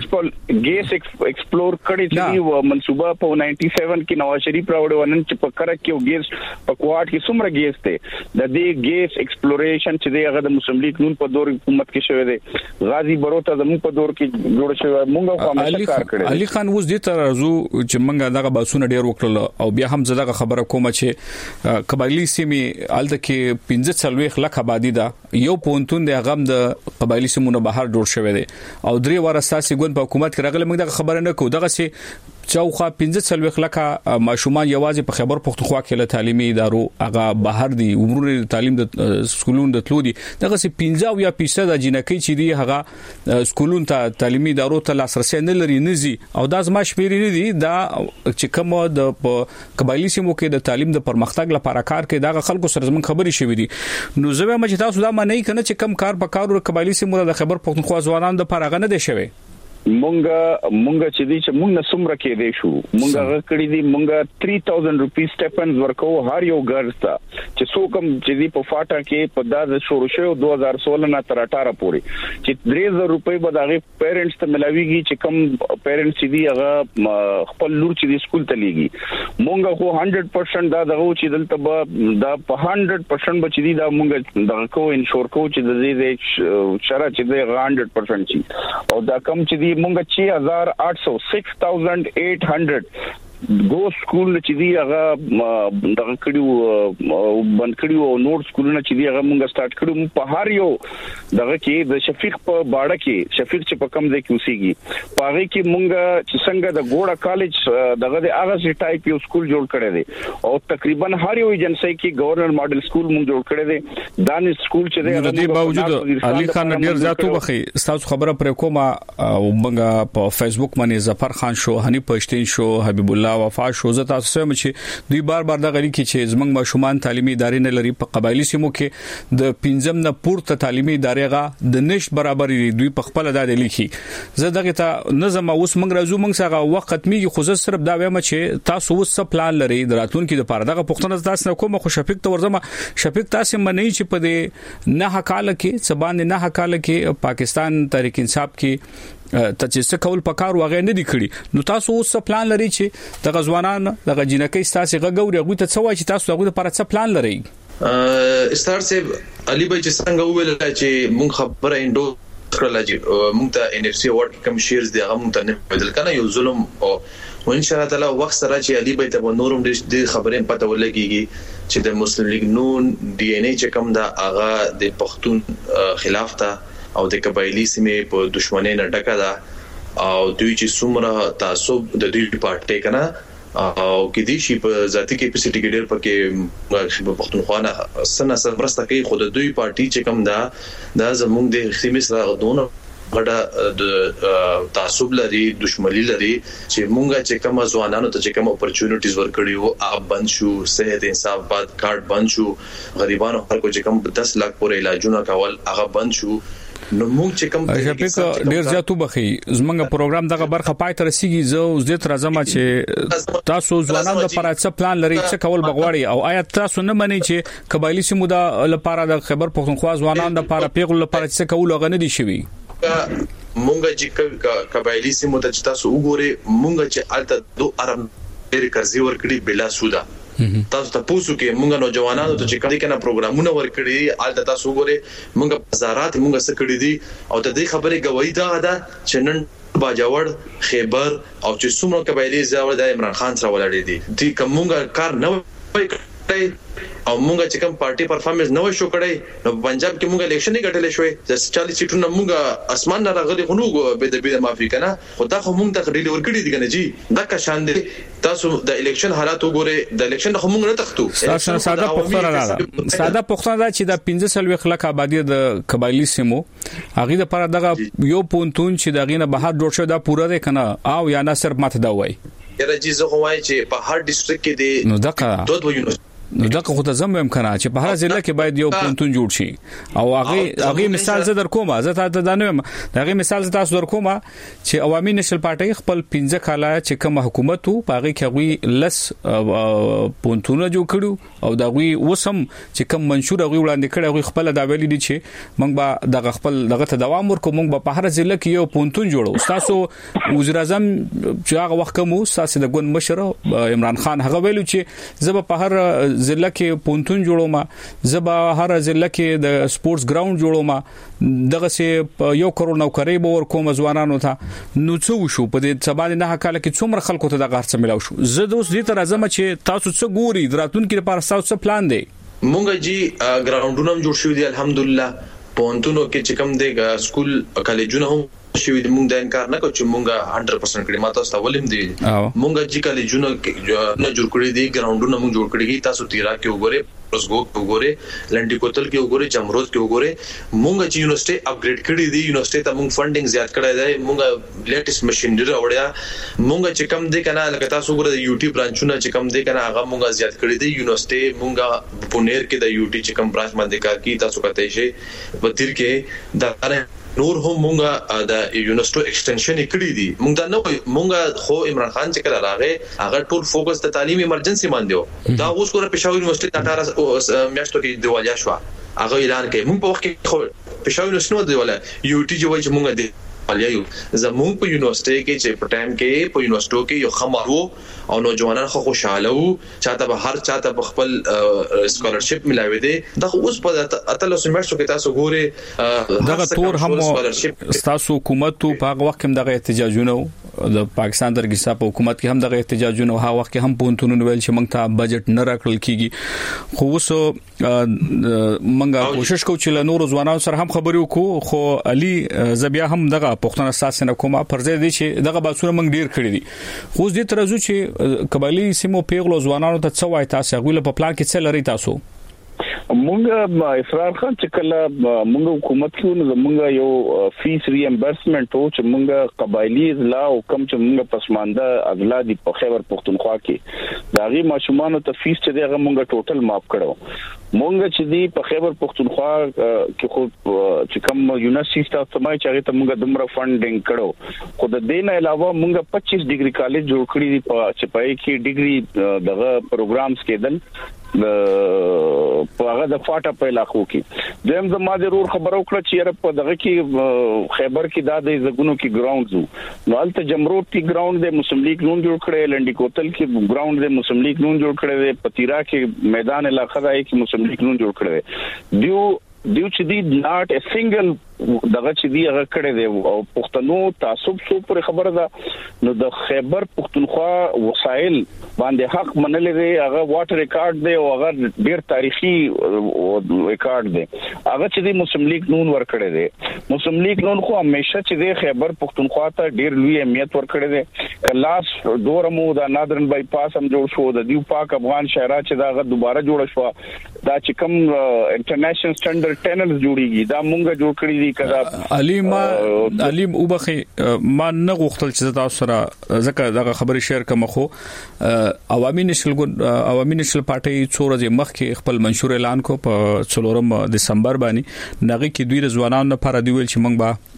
ګیس ایکسپلور کړی چې دی منصوبه په 97 کې نواز شریف راوړ ونن چې په کرک کې ګیس په کوارټ کې څومره ګیس ته د دې ګیس ایکسپلوریشن چې دی هغه د مسلم لیگ نون په دور حکومت کې شوی دی غازی بروته زموږ په دور کې جوړ شوی مونږه خو همیشه کار کړی علي خان اوس دې تر ارزو چې مونږه دغه باسونه ډیر وکړل او بیا هم زداغه خبره کومه چې قبایلی سیمې الته کې 15 لک آبادی ده یو پونتون د غم د قبایلی سیمونو بهر جوړ شوی دی او درې واره اساسي ګوند په حکومت کې راغله موږ دغه خبره نه کوو دغه سي چاوخه 15 لک ماشومان یوازې په خیبر پختونخوا کې له تعلیمي ادارو هغه بهر دي عمرونه تعلیم د سکولونو د تلو دي دغه سي 15 یا 50 د جنکی چې دي هغه سکولونو ته تعلیمي ادارو ته لاسرسي نه لري نزي او دا زما شمیرې نه دي دا چې کوم د قبایلی سیمو کې د تعلیم د پرمختګ لپاره کار کوي دا خلکو سره زمون خبري شوې دي نو زه به تاسو دا معنی کنه چې کم کار په کارو قبایلی سیمو د خیبر پختونخوا ځوانان د پرغه نه دي شوی مونږه چې دي چې مونږ نه سمره کې دي شو مونږه کړی دي مونږه 3000 روپیس سټیپنز ورکو هر یو ګرځ ته چې څوکم چې دي په فاټا کې په داز شروع شو 2016 نه تر 18 پورې چې 3000 روپۍ به دغه پیرنټس ته ملاويږي چې کم پیرنټس چې دي هغه خپل لور چې دي سکول ته لېږي مونږه خو 100% دا دغه چې دلته دا په 100% بچ دي دا مونږه دغه کو انشور کو چې د دې شرط چې د 100% شي او دا کم چې دي مونږه 6800 گو سکول چې دی هغه دغه کړیو بند کړیو نور سکولونه چې دی هغه مونږه سٹارټ کړو په هر یو دغه کې د شفیق په باړه کې شفیق چې په کم ځای کې اوسېږي پاره کې مونږه چې څنګه د ګوړه کالج دغه د هغه سي ټایپ یو سکول جوړ کړی دی او تقریبا هر یو ایجنسی کې گورنر ماډل سکول مونږ جوړ کړی دی دانش سکول چې دی د دې باوجود علي خان ډیر زیاتو بخي تاسو خبره پر کومه او مونږه په فیسبوک باندې ظفر خان شو حنیف پښتين شو حبیب الله لا وفات شو زه تاسو سم چې دوی بار د غړي کې چې زمنګ ماشومان تعلیمي ادارې نه لري په قبایلی سیمو کې د 15 نه پورته تعلیمي ادارې غا د نشټ برابر دوی په خپل د لیکي زه دغه ته نظم اوس موږ راځو موږ څنګه وخت میږي خو زه صرف دا وایم چې تاسو اوس څه پلان لري دراتونکو د پاره دغه پښتنه تاسو نه کوم خو شفیق ته ورزمه شفیق تاسو منئ چې په دې نه حقاله کې سبان نه حقاله کې پاکستان تحریک انصاف کې ته چې کول پکار واغې نه دی کړی نو تاسو اوس پلان لري چې د غزوانان د غجینکې تاسو غوړي غوي ته څه وایي چې تاسو هغه لپاره څه پلان لري استار سه علي بھائی چې څنګه ویل چې مونږ خبره انډو کړل چې مونږ ته ان اف سي اورډ کم شیرز دی هغه مونږ ته نه بدل کنه یو ظلم او ان شاء الله تعالی وخت سره چې علي بھائی ته نورم د خبرې پته ولګيږي چې د مسلم لیگ نون ډي ان اي چې کوم دا هغه د پښتون خلاف ته او د قبایلی سیمې په دښمنۍ نه ډکه ده او دوی چې څومره تعصب د دوی پارټي کنه او کې دي شي په ذاتي کیپاسټي کې ډېر پکې په پښتونخوا سره سرپرسته کوي خود دوی پارټي چې کوم دا زموږ د خیمه سره دونه غټه د تعصب لري دښمنۍ لري چې مونږه چې کوم ځوانانو ته چې کوم اپورچونټیز ورکړي وو هغه بند شو صحت انصاف باد کارت بند شو غریبانو خلکو چې کوم 10 لک پورې علاجونه کول هغه بند شو نو موږ چې کوم شپږ ډیر زیاتو بخي زمونږ پروګرام دغه برخه پای تر رسیدي زه اوس دې تر ازمه چې تاسو ځوانانو لپاره څه پلان لري څه کول بغواړي او آیا تاسو نه منئ چې قبایلی سیمو د لپاره د خبر پښتونخوا ځوانانو لپاره پیغل لپاره څه کول غو نه دي شوی مونږ چې قبایلی سیمو ته تاسو وګورئ مونږ چې الته 2 ارب ډېر قرضې ورکړي بلا سودا تاسو ته پوسو کې مونږ نوجوانانو ته چې کړي کنه پروګرامونه ورکړي الته تاسو وګورئ مونږ بازارات مونږ څه کړی دي او د دې خبرې گواہی ده چې نن باجوړ خیبر او چې څومره قبایلی زاوړ د عمران خان سره ولاړ دي د کومه کار نه وای او مونږ چې کوم پارټي پرفارمنس نه وشو کړی نو پنجاب کې مونږ الیکشن نه ګټلې شوې د 40 سیټونو مونږ اسمان نه راغلي غنو به د معافي کنه خو دا خو مونږ ته ډیلی ورکړي دي کنه جی دا کا شان دي تاسو د الیکشن حالات وګوره د الیکشن خو مونږ نه تختو ساده پښتنه دا چې د 15 خلک آبادی د قبایلی سیمو هغه د پر دغه یو پونتون چې دغه نه بهر جوړ شو دا پوره ده کنه او یا نه صرف ماته دا وای یره جی زه وای چې په هر ډیسټریکټ کې دي نو دغه نو دا خو ته زموږ کنه چې په هر ضلع کې باید یو پونتون جوړ شي او هغه مثال زه در کومه زه ته دا نه هغه مثال تاسو در کومه چې عوامي نشل پارټي خپل 15 کاله چې کوم حکومت وو پاغي کې لس پونتونه جوړ کړو او دا غوي وسم چې کوم منشور غوي وړاندې کړو خپل دا ویلي دي چې موږ به د خپل دغه ته دوام ورکو موږ به په هر ضلع کې یو پونتون جوړو تاسو وزیر اعظم چې هغه وخت کوم تاسو د ګوند مشر عمران خان هغه ویلو چې زه په هر ضلع کې پونتون جوړوم زبا هر ضلع کې د سپورتس ګراوند جوړوم دغه سه یو کروڑ نوکری به ورکوم ځوانانو ته نو څه وشو په دې سبا نه حقاله کې څومره خلکو ته دغه څه ملاو شو زه د اوس دې تر ازمه چې تاسو څه ګوري دراتونکو لپاره تاسو پلان دی مونږ جی ګراوندونه جوړ شو دي الحمدلله پونتونو کې چې کوم دی سکول کالجونه هم شوی د مونږ د انکار نه کوو چې مونږه 100% کړی ماته تاسو ولیم دي مونږه چې کالجونه نه جوړ کړی دي ګراوندونه مونږ جوړ کړی تاسو تیرا کې وګوره پرسګو کې وګوره لنډی کوتل کې وګوره جمروز کې وګوره مونږه چې یونیورسيټي اپګریډ کړی دي یونیورسيټي ته مونږ فندینګ زیات کړی دی مونږه لیټیسټ ماشينري راوړیا مونږه چې کم دي کنه لکه تاسو وګوره یو ټي برانچونه چې کم دي کنه هغه مونږه زیات کړی دي یونیورسيټي مونږه پونیر کې د یو ټي چې کم برانچ باندې کار کوي تاسو کته شي وتیر کې دا نور هم مونږه د یونیورسيټي ایکسټنشن کړی دي مونږ دا نه مونږه خو عمران خان چې کله راغی هغه ټول فوکس د تعلیم ایمرجنسي باندې دا اوس ګوره پېښور یونیورسيټي 18 میاشتو کې دیوالیا شو هغه اعلان کړي مونږ په وخت کې خو پېښور یونیورسيټي دیواله یو ټي جو چې مونږه دی الیو زموږ په یونیورسيټي کې چې په ټایم کې په یونیورسيټو کې یو خمارو او نوجوانان خو خوشاله وو چاته به هر چاته په خپل سکالرشپ ملاوي دي دا اوس په اتلو سیمستر کې تاسو ګوري دغه تور هم تاسو حکومت په هغه وخت کې دغه احتجاجونه د پاکستان درګیسا په حکومت کې هم دغه احتجاجونه هغه وخت کې هم پونتونونه ویل چې موږ ته بجټ نه راکړل کیږي خو اوس موږ کوشش کوو چې له نور ځوانانو سره هم خبرې وکړو خو علي زبیا هم دغه پښتون اساس نه کومه پرځې دي چې دغه باسونه موږ ډیر کړی دي خو دې ترازو چې قبایلی سیمو پیغلو ځوانانو ته څه وای تاسو غوښله په پلان کې څه لري تاسو مونږ اسرار خان چې کله مونږ حکومت کې نو مونږ یو فیس ریمبرسمنت او چې مونږ قبایلی اضلاع او کم چې مونږ پسمانده اضلاع دی په خیبر پختونخوا کې داغي ماشومان ته فیس چې دغه مونږ ټوټل معاف کړو مونږ چې دی په خیبر پختونخوا کې خو چې کوم یونیورسيټي تاسو سمای چې هغه ته مونږ دمر فندینګ کړو خو د دې نه علاوه مونږ 25 ډیګري کالج جوړ کړی دی چې پای کې ډیګري دغه پروګرامز کېدل په هغه د فاټا په علاقو کې دیم زما د رور خبرو کړ چې په دغه کې خیبر کې د زګونو کې ګراوندز نو الته جمروت کې ګراوند د مسلم لیگ نون جوړ کړي لنډي کوتل کې ګراوند د مسلم لیگ نون جوړ کړي پتیرا کې میدان علاقه دا کې مسلم لیگ نون جوړ کړي دیو چې دی ناٹ ا سنگل دغه چې دی هغه کړي دی او پښتنو تعصب سو پر خبره ده نو د خیبر پښتونخوا وسایل باندې حق منلې دی هغه واټر ریکارډ دی او هغه ډیر تاریخي ریکارډ دی هغه چې دی مسلم لیگ نون ور کړی دی مسلم لیگ نون خو همیشه چې دی خیبر پښتونخوا ته ډیر لوی اهمیت ور کړی دی کلاس دورمو د نادرن بای پاس هم جوړ شو د دیو پاک افغان شهرا چې دا دوباره جوړ شو دا چې کوم انټرنیشنل سټانډرډ ټنلز جوړیږي دا مونږ جوړ کړی علیم وبخي ما نه غوښتل چې تاسو سره ځکه دا خبري شیر کوم خو عوامي نشل پارټي څورځ مخکې خپل منشور اعلان کو په 4 دسمبر باندې نغې کې دوی ځوانانو لپاره دی ویل چې موږ به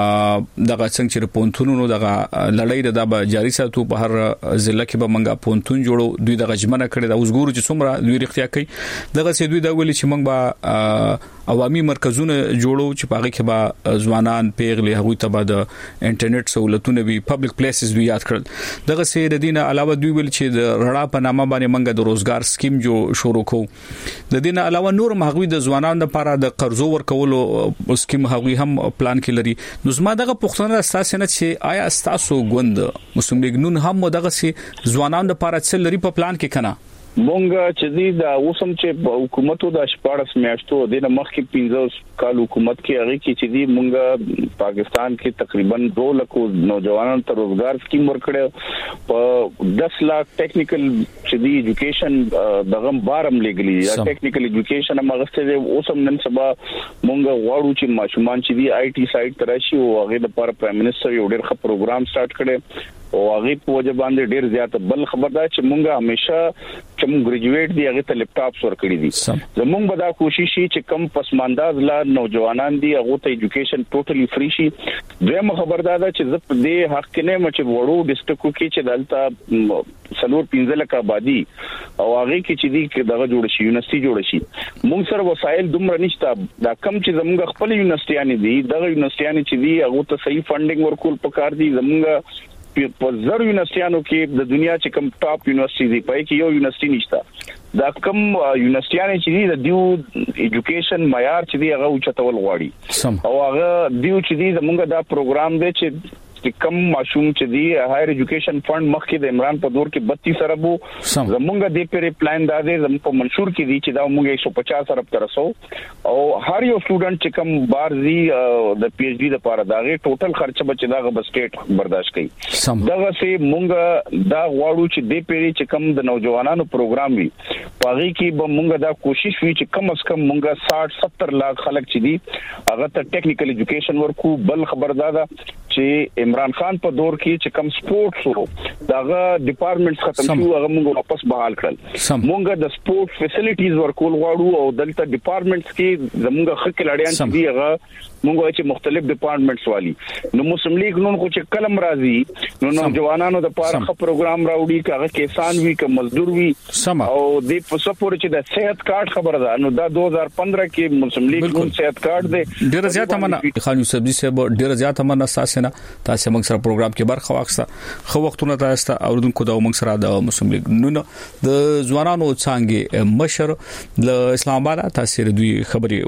دغه څنګه چې پونتونونو دغه لړۍ د به جاری ساتو په هر ضلع کې به منګه پونتون جوړو دوی دغه جمعنه کړي د اوسګورو چې څومره دوی رښتیا کوي دغه سي دوی دا ویلي چې موږ به عوامي مرکزونه جوړو چې پاغه کې به ځوانان پیغلي هغه ته به د انټرنیټ سہولتونه وي پبلک پلیسز وی یاد کړل دغه سي د دینه علاوه دوی ویل چې د رڼا په نامه باندې منګه د روزګار سکیم جو شروع کو د دینه علاوه نور مغوي د ځوانانو لپاره د قرضو ورکولو سکیم هغه هم پلان کې لري نو زما دغه پښتنه اساسا نه چې آیا استاسو غوند مسلم لیگ نون هم دغه سي ځوانانو لپاره څه لري په پلان کې کنه مونږ چې دی دا اوسم چې حکومتو د شپارس میاشتو د مخکې 15 کال حکومت کې هغه کې چې دی مونږ پاکستان کې تقریبا 2 لک نوجوانانو ته روزګار سکیم ورکړو په 10 لک ټیکنیکل چې دی ایجوکیشن دغه بارم لګلی یا ټیکنیکل ایجوکیشن مغسته دی اوسم نن سبا مونږ غواړو چې ماشومان چې دی آی ټي سایت تراشي او هغه لپاره پرایم منسٹر یو ډېر ښه پروګرام سٹارټ کړي او هغه په وجه باندې ډیر زیات بل خبردار چې مونږه همیشه چې مونږ ګریجویټ دی هغه ته لپټاپس ورکړي دي زمونږ به دا کوشش شي چې کم پسمانداز لا نوجوانان دي هغه ته ایجوکیشن ټوټلی فری شي دغه خبردار ده چې زه دې حق کې نه مچ وړو ډیسټریکټ کې چې دلته سلور 15 لک آبادی او هغه کې چې دی دغه جوړ شي یونیورسيټي جوړ شي مونږ سره وسایل دومره نشته دا کم چې زمونږ خپل یونیورسيټیان دي دغه یونیورسيټیان چې دی هغه ته صحیح فندینګ ورکول پکار دي زمونږ په زر یونیورسيټیانو کې د دنیا چې کوم ټاپ یونیورسيټي دی په کې یو یونیورسيټي نشته دا کوم یونیورسيټیان چې دی د دیو ایجوکیشن معیار چې دی هغه اوچتول غواړي او هغه دیو چې دی زمونږ دا پروګرام دی چې کم ماشوم چې دی هایر ایجوکیشن فند مخکې د عمران په دور کې 32 ارب زمونږ د پیری پلان دا دی زموږ په منشور کې دی چې دا موږ 150 ارب تر رسو او هر یو سټوډنټ چې کم بارزي د پی ایچ ډی لپاره دا غي ټوټل خرچه بچ دا غو سټیټ برداشت کوي دغه سي موږ دا غواړو چې د پیری چې کم د نوجوانانو پروګرام وي پاغي کې به موږ دا کوشش وی چې کم از کم موږ 60-70 لاکھ خلک چې دي هغه ته ټیکنیکل ایجوکیشن ورکو بل خبردار چې عمران خان په دور کې چې کم سپورتس وو داغه ډپارټمنټس ختم شو هغه موږ واپس بحال کړل موږ د سپورت فیسیلیټیز ورکول غواړو او دلته ډپارټمنټس کې زموږ خلک لړیان چې دی هغه موږ چې مختلف ډپارټمنټس والی نو مسلم لیگ نون خو چې کلم راځي نو نوجوانانو د پاره خ پروګرام راوړي کاغه کسان وی ک مزدور وی او د پسپور چې د صحت کارت خبره ده نو دا 2015 کې مسلم لیگ نون صحت کارت دی ډیر زیات مننه خان یوسف جی صاحب ډیر زیات مننه اساسنه تاسو موږ سره پروګرام کې برخه واخسته خو وختونه تاسو ته اوردونکو د موږ سره د مسلم لیگ نون د ځوانانو څنګه مشر د اسلام آباد تاثیر دوی خبري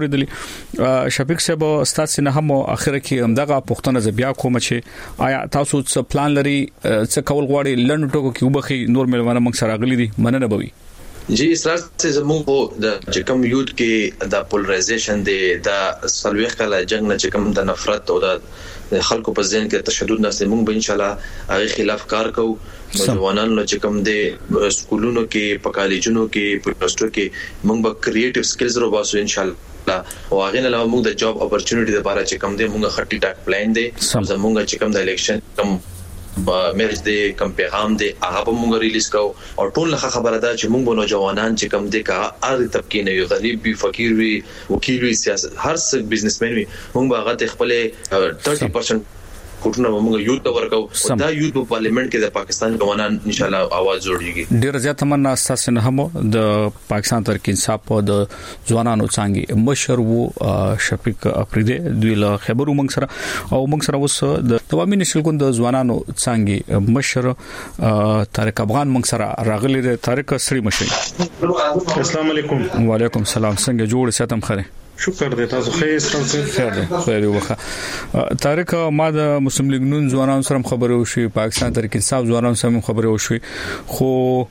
واوریدلې شفیق صاحب ستاسو نه هم اخر کې همدغه پښتنه ز بیا کوم چې آیا تاسو څه پلان لري څه کول غواړي لنډ ټکو کې وبخي نور ملوانه موږ سره غلي دي مننه بوي جی اسرار سے زموږ د کوم یوت کې د پولرایزیشن د سلويخ کله جنگ نه کوم د نفرت او د خلکو په ذهن کې تشدد نه زموږ به ان شاء الله هغه خلاف کار کوو نوجوانانو چې کوم د سکولونو کې په کالجونو کې په یونیورسيټو کې موږ به کریټیو سکلز روباسو ان شاء الله او هغه نه موږ د جاب اپورتونټی لپاره چې کوم د موږ خټي ټاک پلان دی زموږ چې کوم د الیکشن کوم میرج دی کم پیغام دی هغه به موږ ریلیز کوو او ټول له خبره ده چې موږ نوجوانان چې کم دي کا ار طبقه نه یو غریب وي فقیر وي وکیل وي سیاست هر څه بزنسمن وي موږ به هغه خپل 30% کوټنه موږ یوت ته ورکو دا یوت په پارلیمنت کې د پاکستان ځوانان ان شاء الله आवाज جوړیږي ډیر زیات تمنا اساس نه هم د پاکستان تحریک انصاف په د ځوانانو څنګه مشر وو شفیق افریدی دوی له خبرو موږ سره او موږ سره اوس د عوامي نشل ګوند د ځوانانو څنګه مشر طارق افغان موږ سره راغلي د طارق سری مشر السلام علیکم وعلیکم السلام څنګه جوړ ساتم خره شکر دې تاسو خیر وخه طارق ما د مسلم لیگ نون ځوانانو سره خبرو شوې پاکستان تحریک انصاف ځوانانو سره خبرو شوې خو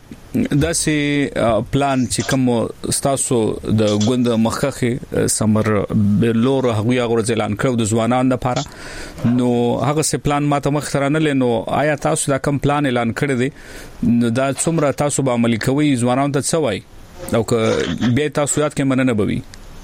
داسې پلان چې کوم ستاسو د ګوند مخخه سمر بلور هغه غوړ اعلان کړو د ځوانانو لپاره نو هغه سه پلان ماته مخرانه لنو آیا تاسو دا کوم پلان اعلان کړی دی نو دا څومره تاسو به عملي کوئ ځوانانو ته څه وایي او که بیا تاسو یاد کې مننه بوي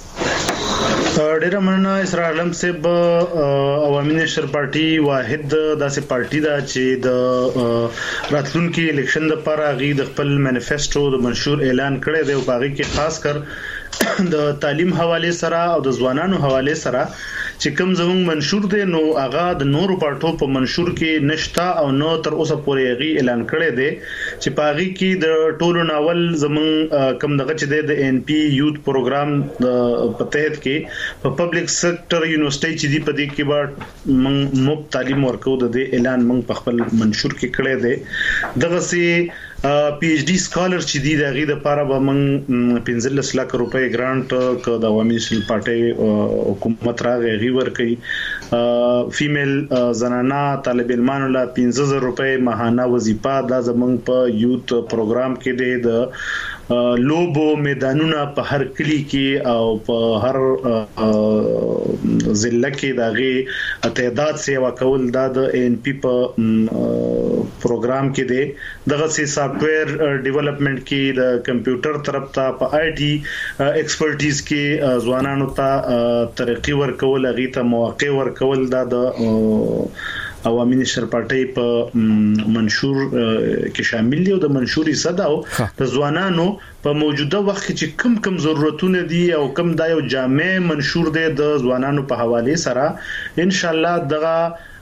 ډیره مننه اسرار عالم صاحب عوامي نشر پارټي واحد داسې پارټي دا چې د راتلونکي الیکشن لپاره غي د خپل مانیفیسټو د منشور اعلان کړی دی او هغه کې خاص کر د تعلیم حواله سره او د ځوانانو حواله سره چې کوم زموږ منشور دی نو هغه د نورو پارټو په منشور کې نشتا او نو تر اوسه پورې غي اعلان کړی دی چې پاغي کې د ټولو ناول زموږ کم دغه چې د ان پی یوت پروګرام په تحت کې په پبلک سېکټر یونیورسيټي چې دی په دې کې به مفت تعلیم ورکو د اعلان موږ په خپل منشور کې کړی دی دغه سي پی ایچ ډی سکالر چې دی دغه د لپاره به موږ 15 لک روپے ګرانټ ک د عوامي نشل پارټي حکومت راغی ورکړي فیمیل زنانا طالب علمانو لا 15000 روپے ماهانه وظیفه دا زمنګ په یوت پروګرام کې دی د لوبو میدانونه په هر کلی کې او په هر ضلع کې دغه تعداد سیوا کول د ان پی په پروګرام کې دی دغه سي سافټویر ډیولپمنٹ کې د کمپیوټر طرف ته په آی ټي ایکسپرټیز کې ځوانانو ته ترقی ورکول غي ته مواقع ورکول د عوامي نشر پارټي په منشور کې شامل دي او د منشوري صداو د ځوانانو په موجوده وخت کې کم ضرورتونه دي او کم دا یو جامع منشور دی د ځوانانو په حواله سره ان شاء الله دغه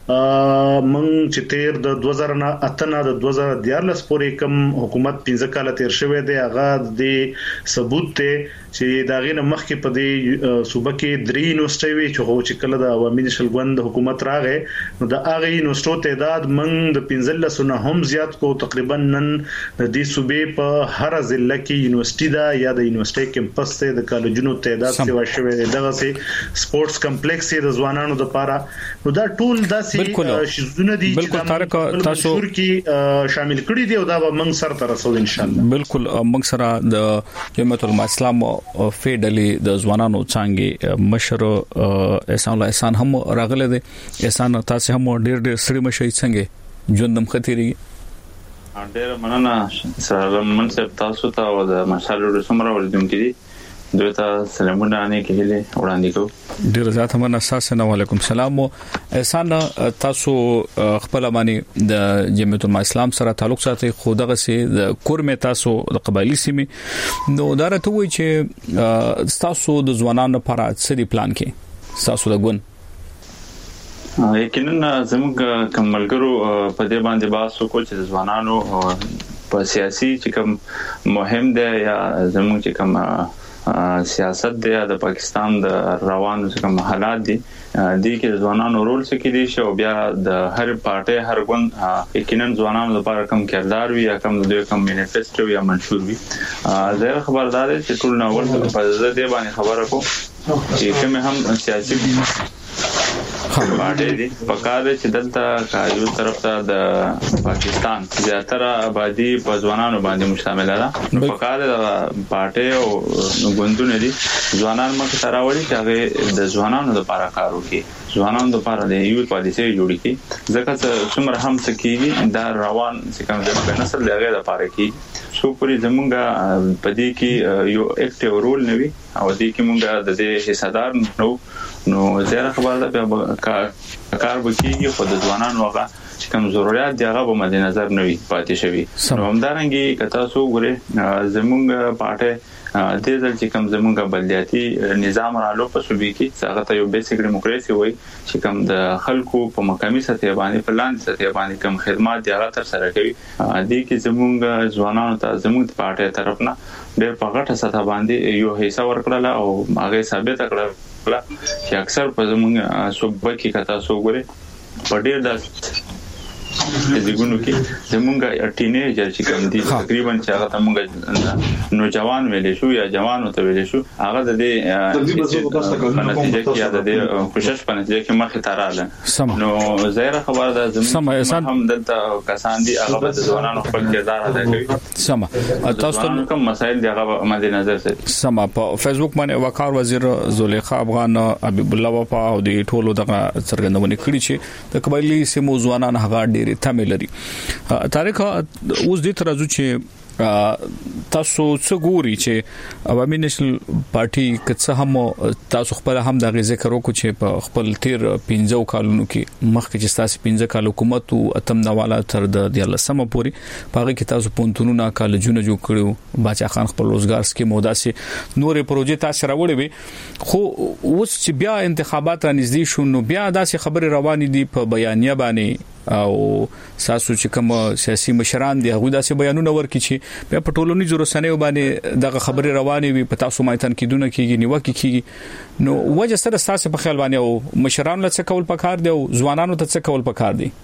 من چې تیر د 2008 نه د 2014 پورې کوم حکومت 15 کال تیر شوی دی هغه د ثبوت ته چې داغه نه مخکې په دې صوبه کې درې یونیورسيټي وي چې کله د عوامي نشل ګوند حکومت راغې نو د هغه یونیورسيټو تعداد من د 15 نه هم زیات کو تقریبا نن د دې صوبې په هر ضلع کې یونیورسيټي دا یا د یونیورسيټي کیمپس ته د کالجونو تعداد سیوا شوی دی دغه سي سپورتس کمپلیکس د ځوانانو لپاره نو دا ټول داسې شیزونه دي چې تاسو کې شامل کړي دي او دا به موږ سره ترسو ان شاء الله بالکل موږ سره د جمعیت العلماء اسلام فیډلی د ځوانانو څنګه مشر احسان الله احسان هم راغله دي احسان تاسو هم ډېر سړي مشي څنګه ژوندم خطري ډېر مننه سره منصب تاسو ته او د مشالو سمره ولدونکو دي دوی ته سلامونه نه کېله وړاندې کو ډیر زیات هم اساس نه وعلیکم السلام احسان تاسو خپل باندې د جمعیت العلماء اسلام سره تعلق ساتي خو دغه سي د کورمه تاسو د قبایلی سیمه نو دارته وای چې تاسو د ځوانانو لپاره څه دی پلان کې تاسو د ګون یقینا زموږ کملګرو په دې باندې باسو کول چې ځوانانو په سیاسي چې کوم مهم دی یا زموږ چې کوم سیاست دی د پاکستان د روانو څخه حالات دي کې ځوانانو رول څه کې دي چې بیا د هر پارټي هر ګوند یقینا ځوانانو لپاره کوم کردار وي یا کوم د کوم مانیفیسټو یا منشور وي زه خبردار چې ټول ناول په دې باندې خبره کوم چې کوم هم سیاسي پارټي دي په کار چې دلته یو طرف ته د پاکستان زیاتره آبادی په ځوانانو باندې مشتمل ده. په کار د پارټي او ګوندونه دي ځوانان مخ ته راوړي چې هغه د ځوانانو لپاره کار وکړي، ځوانانو لپاره د یو پالیسي جوړ کړي، ځکه چې څومره هم سکیږي دا روان چې کوم د نسل لږه لپاره کې سو پرې زمونږه پدې کې یو اکټیو رول نوي او دې کې مونږه د دې حصدار نو زیاته خبره ده کار وکړي خو د ځوانانو هغه چې کوم ضرورت دی هغه په مد نظر نوي پاتې شوی. نو همدارنګه کتا سو ګره زمونږ پارټي د دې چې کوم زمونږ بلدیاتي نظام رالو په صوبې کې هغه ته یو بیسیک ډیموکراسي وای چې کوم د خلکو په مقامي سطح باندې په لاندې سطح باندې کوم خدمات دی هغه تر سره کوي. دې کې زمونږ ځوانانو ته زمونږ پارټي طرف نه ډېر په غټه سطح باندې یو حصہ ورکړل او هغه ثابت کړل چې اکثر په زمونږ صوبې کې کتا سو ګره په ډېر د زګونو کې زمونږه ټینیجر چې کوم دي تقریبا چې هغه ته مونږ نوجوان ویلې شو یا جوانو ته ویلې شو هغه د دې په نتیجه کې د دې کوشش په نتیجه کې مخه تراله. نو زهره خبره ده زمونږ هم دلته کسان دي هغه د ځوانانو خپل کردار ادا کوي. سم تاسو ته کوم مسایل دی هغه مد نظر ساتي. سم په فیسبوک باندې وقار وزیر زلیخا افغان حبیب الله وفا او د ټولو دغه څرګندونه کړې چې د قبایلی سیمو ځوانان هغه ډېر تمه لري. تاریخ اوس دې ترازو چې تاسو څه ګوري چې عوامي نېشنل پارټي کڅه هم تاسو خپل هم د ذکر وکړو چې په خپل تیر 15 کالونو کې مخکې چې تاسو 15 کال حکومت او اتم نواله تر د لسمه پوري پاره کې تاسو پونتونونه کالجونه جوړ کړو، باچا خان خپل روزګار سکیم او داسې نورې پروژې تاسو راوړې وي. خو اوس چې بیا انتخابات رانږدې شو نو بیا داسې خبرې روانې دي په بیانیه باندې او ساسو چې کوم سیاسي مشران دي هغه داسې بیانونه ورکړي چې په ټولنیزو رسنیو باندې دغه خبرې روانې وي په تاسو مایتن کېدونه کېږي نیوکه کېږي. نو وجه سره تاسو په خیال باندې او مشران له څه کول پکار دي او ځوانانو ته څه کول پکار دي؟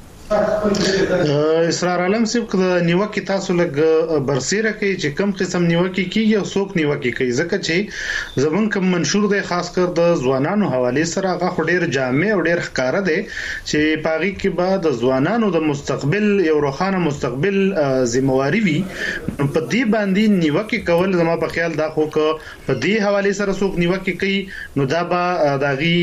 اسرار عالم صاحب د نیوکه تاسو لګ برسیره کوي چې کم قسم نیوکه کیږي او څوک نیوکه کوي، ځکه چې زمون کوم منشور دی خاص کر د ځوانانو حواله سره هغه ډیر جامع او ډیر ښکارا دی چې پاغي کې بعد ځوانانو د مستقبل یو روښانه مستقبل ذمہواری وي. په دې باندې نیوکه کول زما په خیال دا خو په دې حواله سره څوک نیوکه کوي نو دا به داغي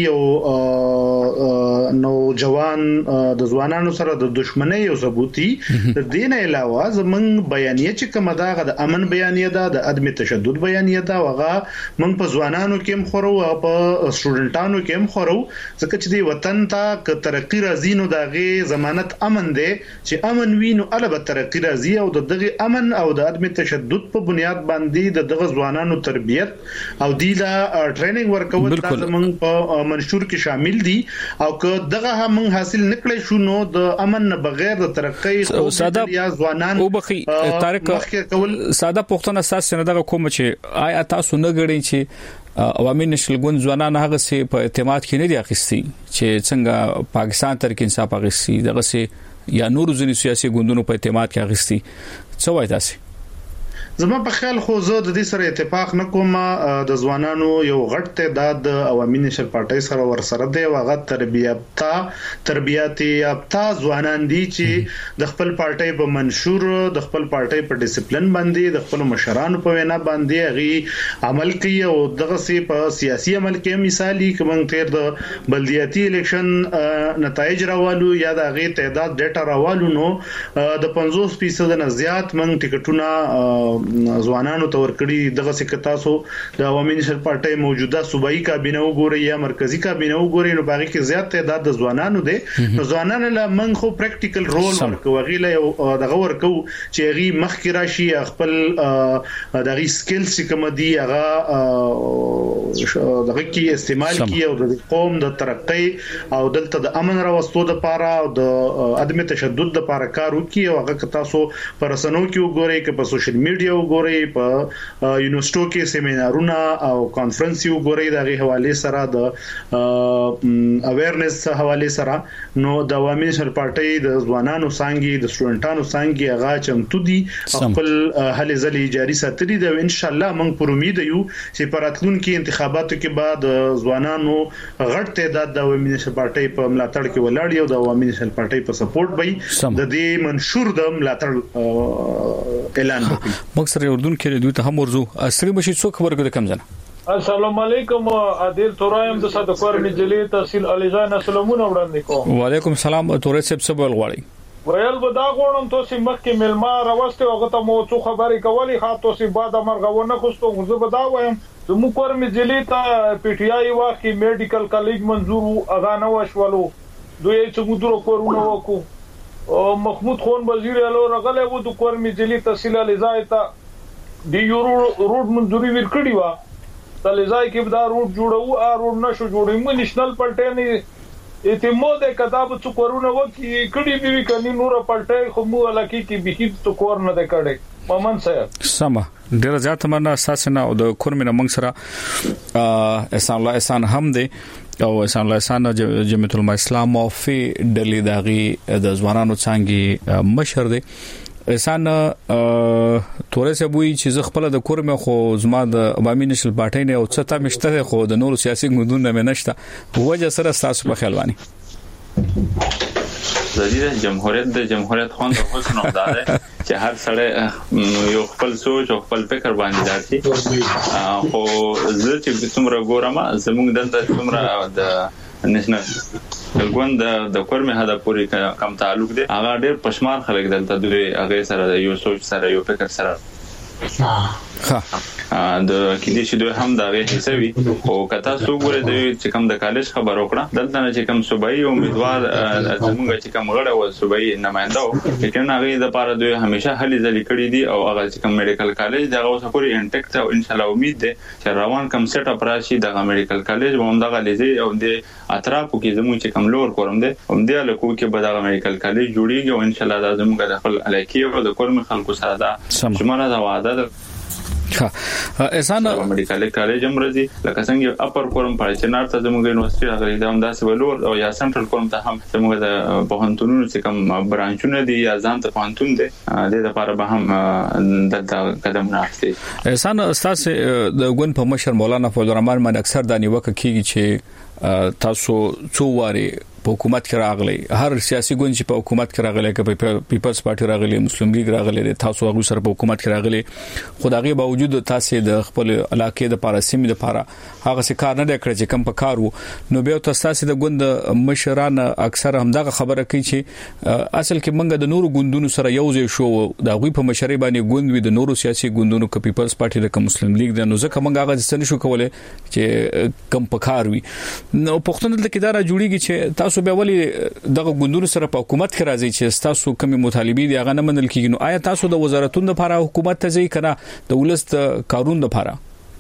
او نو جوان د ځوانانو سره د دښمنۍ او ثبوتي د دین علاوه زمنګ بیانیه چې کومه دا د امن بیانیه ده د عدم تشدد بیانیه ده هغه موږ په ځوانانو کې هم خورو او په سټوډنټانو کې هم خورو، ځکه چې د وطن ته ترقی راځي نو دغه ضمانت امن ده چې امن وینو البته ترقی راځي او دغه امن او د عدم تشدد په بنیاد باندې دغه ځوانانو تربیت او دیلا ټریننګ ورکول دا زمنګ په منشور کې شامل دي او که دغه هم حاصل نکړي شو نو د امن نه بغیر د ترقۍ ساده یا ځوانان او بخي طارق ساده پښتنه اساس نه دغه کوم چې آیا تاسو نه غړي چې عوامي نشل ګوند ځوانان هغه سي په اعتماد کې نه دي اخیستي چې څنګه پاکستان تر کې انصاف اخیستي دغه سي یا نور ځینې سیاسي ګوندونو په اعتماد کې اخیستي څه وایي تاسو؟ زما په خیال خو زه د دې سره اتفاق نکوم. د ځوانانو یو غټ تعداد د عوامي نشل پارټي سره ورسره دی او هغه تربیاتي یافته ځوانان دي چې د خپل پارټي په منشور د خپل پارټي په ډیسپلین باندې د خپل مشرانو په وینا باندې غي عمل کوي او دغه سي په سیاسي عمل کې مثالي کوم تیر د بلدیاتي الیکشن نتایج راوالو یا د غي تعداد ډیټا راوالو نو د 50% نه زیات منګ ټیکټونه ځوانانو ته ورکړي. دغه سکتاسو د عوامي نشل پارټي موجوده صوبایي کابینه وګوري یا مرکزی کابینه وګوري نو باغی کې زیات تعداد د ځوانانو دي. نو ځوانانو له من خو پریکټیکل رول ورکو غیله یو دغه ورکو چې غي مخکې راشي خپل دغه سکلز کوم دي هغه دغه کې استعمال کی او د قوم د ترقۍ او دلته د امن راوستو د لپاره او د عدم تشدد د لپاره کار وکي او هغه تاسو پر رسنیو کې وګورئ کې په سوشل میډیا وګورئ په یونیورسيټو کې سیمینارونه او کانفرنس وګورئ دغه حواله سره د اویرنس حواله سره نو د عوامي نېشنل پارټي د ځوانانو څنګه د سټوډنټانو څنګه هغه چمتو دي خپل هلې ځلې جاري ساتري د ان شاء الله موږ پر امید یو چې پراتلونکو انتخاباتو کې بعد ځوانانو غټ تعداد د عوامي نېشنل پارټي په ملاتړ کې ولاړ یو د عوامي نېشنل پارټي په سپورټ وي د دې منشور د ملاتړ اعلان وکړي. مکسر اردن کې دوی ته هم ورزو اسري بشي څو خبر کړه کم ځنه. السلام علیکم عادل تورایم د صدقور مجلې تحصیل الیزان سلامونه وړاندې کوم. وعلیکم السلام تورې صاحب څه بول غواړي؟ ویل به دا غوړم تاسو مخکې ملما راوسته هغه ته مو څو خبرې کولې خاطر تاسو بعد مرغونه خوستو زه به دا وایم زموږ کور مجلې ته پی ټی آی واکې میډیکل کالج منظور اغه نه وشولو دوی چې مودرو کورونه وکړو او محمود خان وزیر اعلی رغله وو د کور مجلې تحصیل الیزای ته دی یورو روډ منځوري ورکړی و تلځای کې دا روډ جوړو روډ نشو جوړې مو نېشنل پلټې نه اعتماد کتاب څو کورونه وکي کړي به کني نور پلټې خو مو علاقې کې به هیڅ تو کور نه کړي ممن صاحب سما ډیر زیات مننه اساسنه او د کورمنه موږ سره احسان الله احسان هم دی او احسان الله احسان جمعیت العلماء اسلام او فی ډلې داغي د ځوانانو څنګه مشر دی احسان تورې سبوي چې ز خپل د کورمه خو زما د عوامي نېشنل پارټي نه او څه تا مشته خو د نورو سیاسي ګوندونو نه نشته وجه سره تاسو په خیال وانی د جمهوریت خوند او حسن او داده چې هر سړی یو خپل سوچ او خپل فکر باندې دارتي خو زه چې څومره ګورم زموږ دلته څومره د نېشنل ګوند د کورمه هدا پوری کم تعلق دی هغه ډېر پښمار خلک دلته دوی هغه سره یو سوچ سره یو فکر سره د کله چې دوی هم دا وی حسابي او کته سو ګوره دوی چې کوم د کالج خبر وکړه دلته نه چې کوم صوبایي امیدوار زموږ چې کوم غړ او صوبایي نمائنده لیکن هغه د پاره دوی همیشه هلي ځلې کړې دي او هغه چې کوم میډیکل کالج دغه اوس پورې انټیکټ او ان شاء الله امید ده چې روان کوم سیټ اپ راشي د میډیکل کالج هم دغه لزی او د اطرافو کې زموږ چې کوم لور کوم ده هم د لکو کې به دغه میډیکل کالج جوړیږي او ان شاء الله د زموږ د خپل علاقې او د کورم خلکو سره دا شماره دا وعده ده احسان میډیکل کالج امرزي لکه څنګه اپر کورم پړچنار ته زموږ یونیورسيټي هغه د همداسې ولور او یا سنټرل کورم ته هم زموږ د پوهنتونونو چې کوم برانچونه دي یا ځان ته پوهنتون دي د لپاره به هم د قدم راخلي. احسان استاد د ګوند په مشر مولانا فضل الرحمن باندې اکثر د نیوکه کیږي چې تاسو څو واره په حکومت کې راغلي هر سیاسي ګوند چې په حکومت کې راغلي کې پیپلز پارټي راغلي مسلم لیگ راغلي تاسو هغه سره په حکومت کې راغلي خدایي باوجود تاسو د خپل علاقې د پاراسیمې د پاره هغه څه کار نه کړی چې کم په کارو نو به تاسو د ګوند مشران اکثر همدغه خبره کوي چې اصل کې منګه د نورو ګوندونو سره یو ځای شو دا غوي په مشرۍ باندې ګوند وي د نورو سیاسي ګوندونو کې پیپلز پارټي د مسلم لیگ د نو ځکه منګه هغه څه نشو کولای چې کم په کار وي نو پښتون د کډاره جوړیږي چې تاسو به ولې دغه ګوندونو سره په حکومت کې راځي چې تاسو کومي مطالبه دي هغه نه منل کیږي نو آیا تاسو د وزارتونو لپاره حکومت ته ځي کنه د ولست قانون لپاره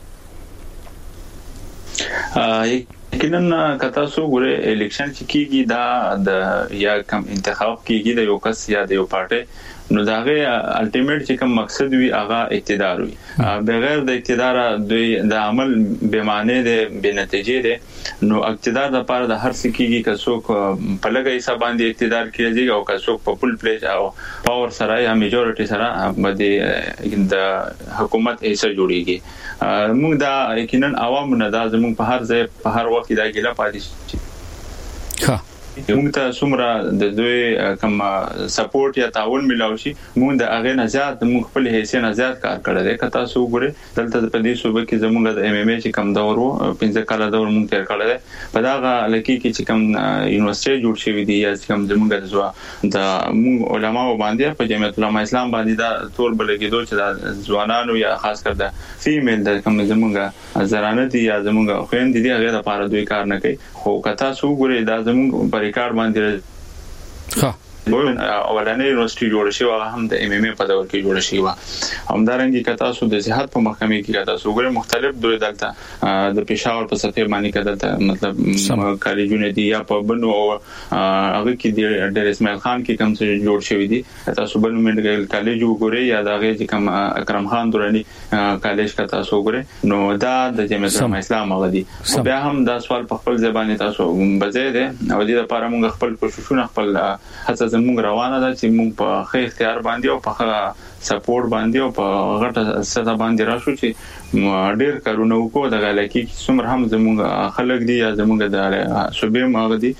یقینا کتا سو ګره الیکشن چې کیږي دا د یا کم انتخاب کیږي د یو کس یا د یو پارټي نو داغه الټیمیټ چې کوم مقصد وي هغه اقتدار وي بغیر د اقتدار د عمل به معنی ده به نتیجه ده نو اقتدار د لپاره د هر څه کیږي که څوک په لګي حساب باندې اقتدار کیږي او که څوک په فل پلیج او پاور سره یا میجورټي سره باندې د حکومت ایسه جوړیږي موږ دا یقینا عوام نه دا زموږ په هر ځای په هر وخت دا ګیله پاتې شي موږ ته څومره د دوی کوم سپورټ یا تعاون ملاوي شي موږ د اغه نه زیات موږ خپل حیثیت نه زیات کار کړی دی کته سو ګره دلته په دې صوبه کې زموږ د ام ام ای چې کم دور وو 15 کال دور موږ تیر کړی دی په دا لکه کې چې کم یونیورسيټي جوړ شوی دی یا چې کم زموږ د موږ علماء باندې په جمعیت العلماء اسلام باندې دا تور بلګیدو چې د ځوانانو یا خاص کر د فیمیل د کم زموږ زرانه دي یا زموږ خويند دي هغه لپاره دوی کار نه کوي خو کته سو ګره دا زموږ ریکارډ باندې اولنې یونیورسيټي جوړ شي او هم د MMA په دور کې جوړ شي و همدارنګه کتا سو د صحت په محکمې کې کتا سو ګره مختلف ډول دلته د پېښور په سفیر باندې کده مطلب کالجونه دي یا په بنو هغه کې د اسماعیل خان کې کوم څه جوړ شوی دي تاسو بل میډیکل کالج وګورئ یا دغه چې کوم اکرم خان درانی کالج کتا سو ګورئ نو دا د جمعیت اسلام غدي بیا هم دا سوال په خپل ځبانه تاسو بزیده او د لپاره موږ خپل کوششونه خپل هڅه زموږ روانه ده چې موږ په خیر اختیار باندې او په سپورټ باندې او په غټه سطح باندې راشو چې ډیر کارونه وکړو د غلکی څومره هم زموږ خلک دي یا زموږ د صوبې ماغدي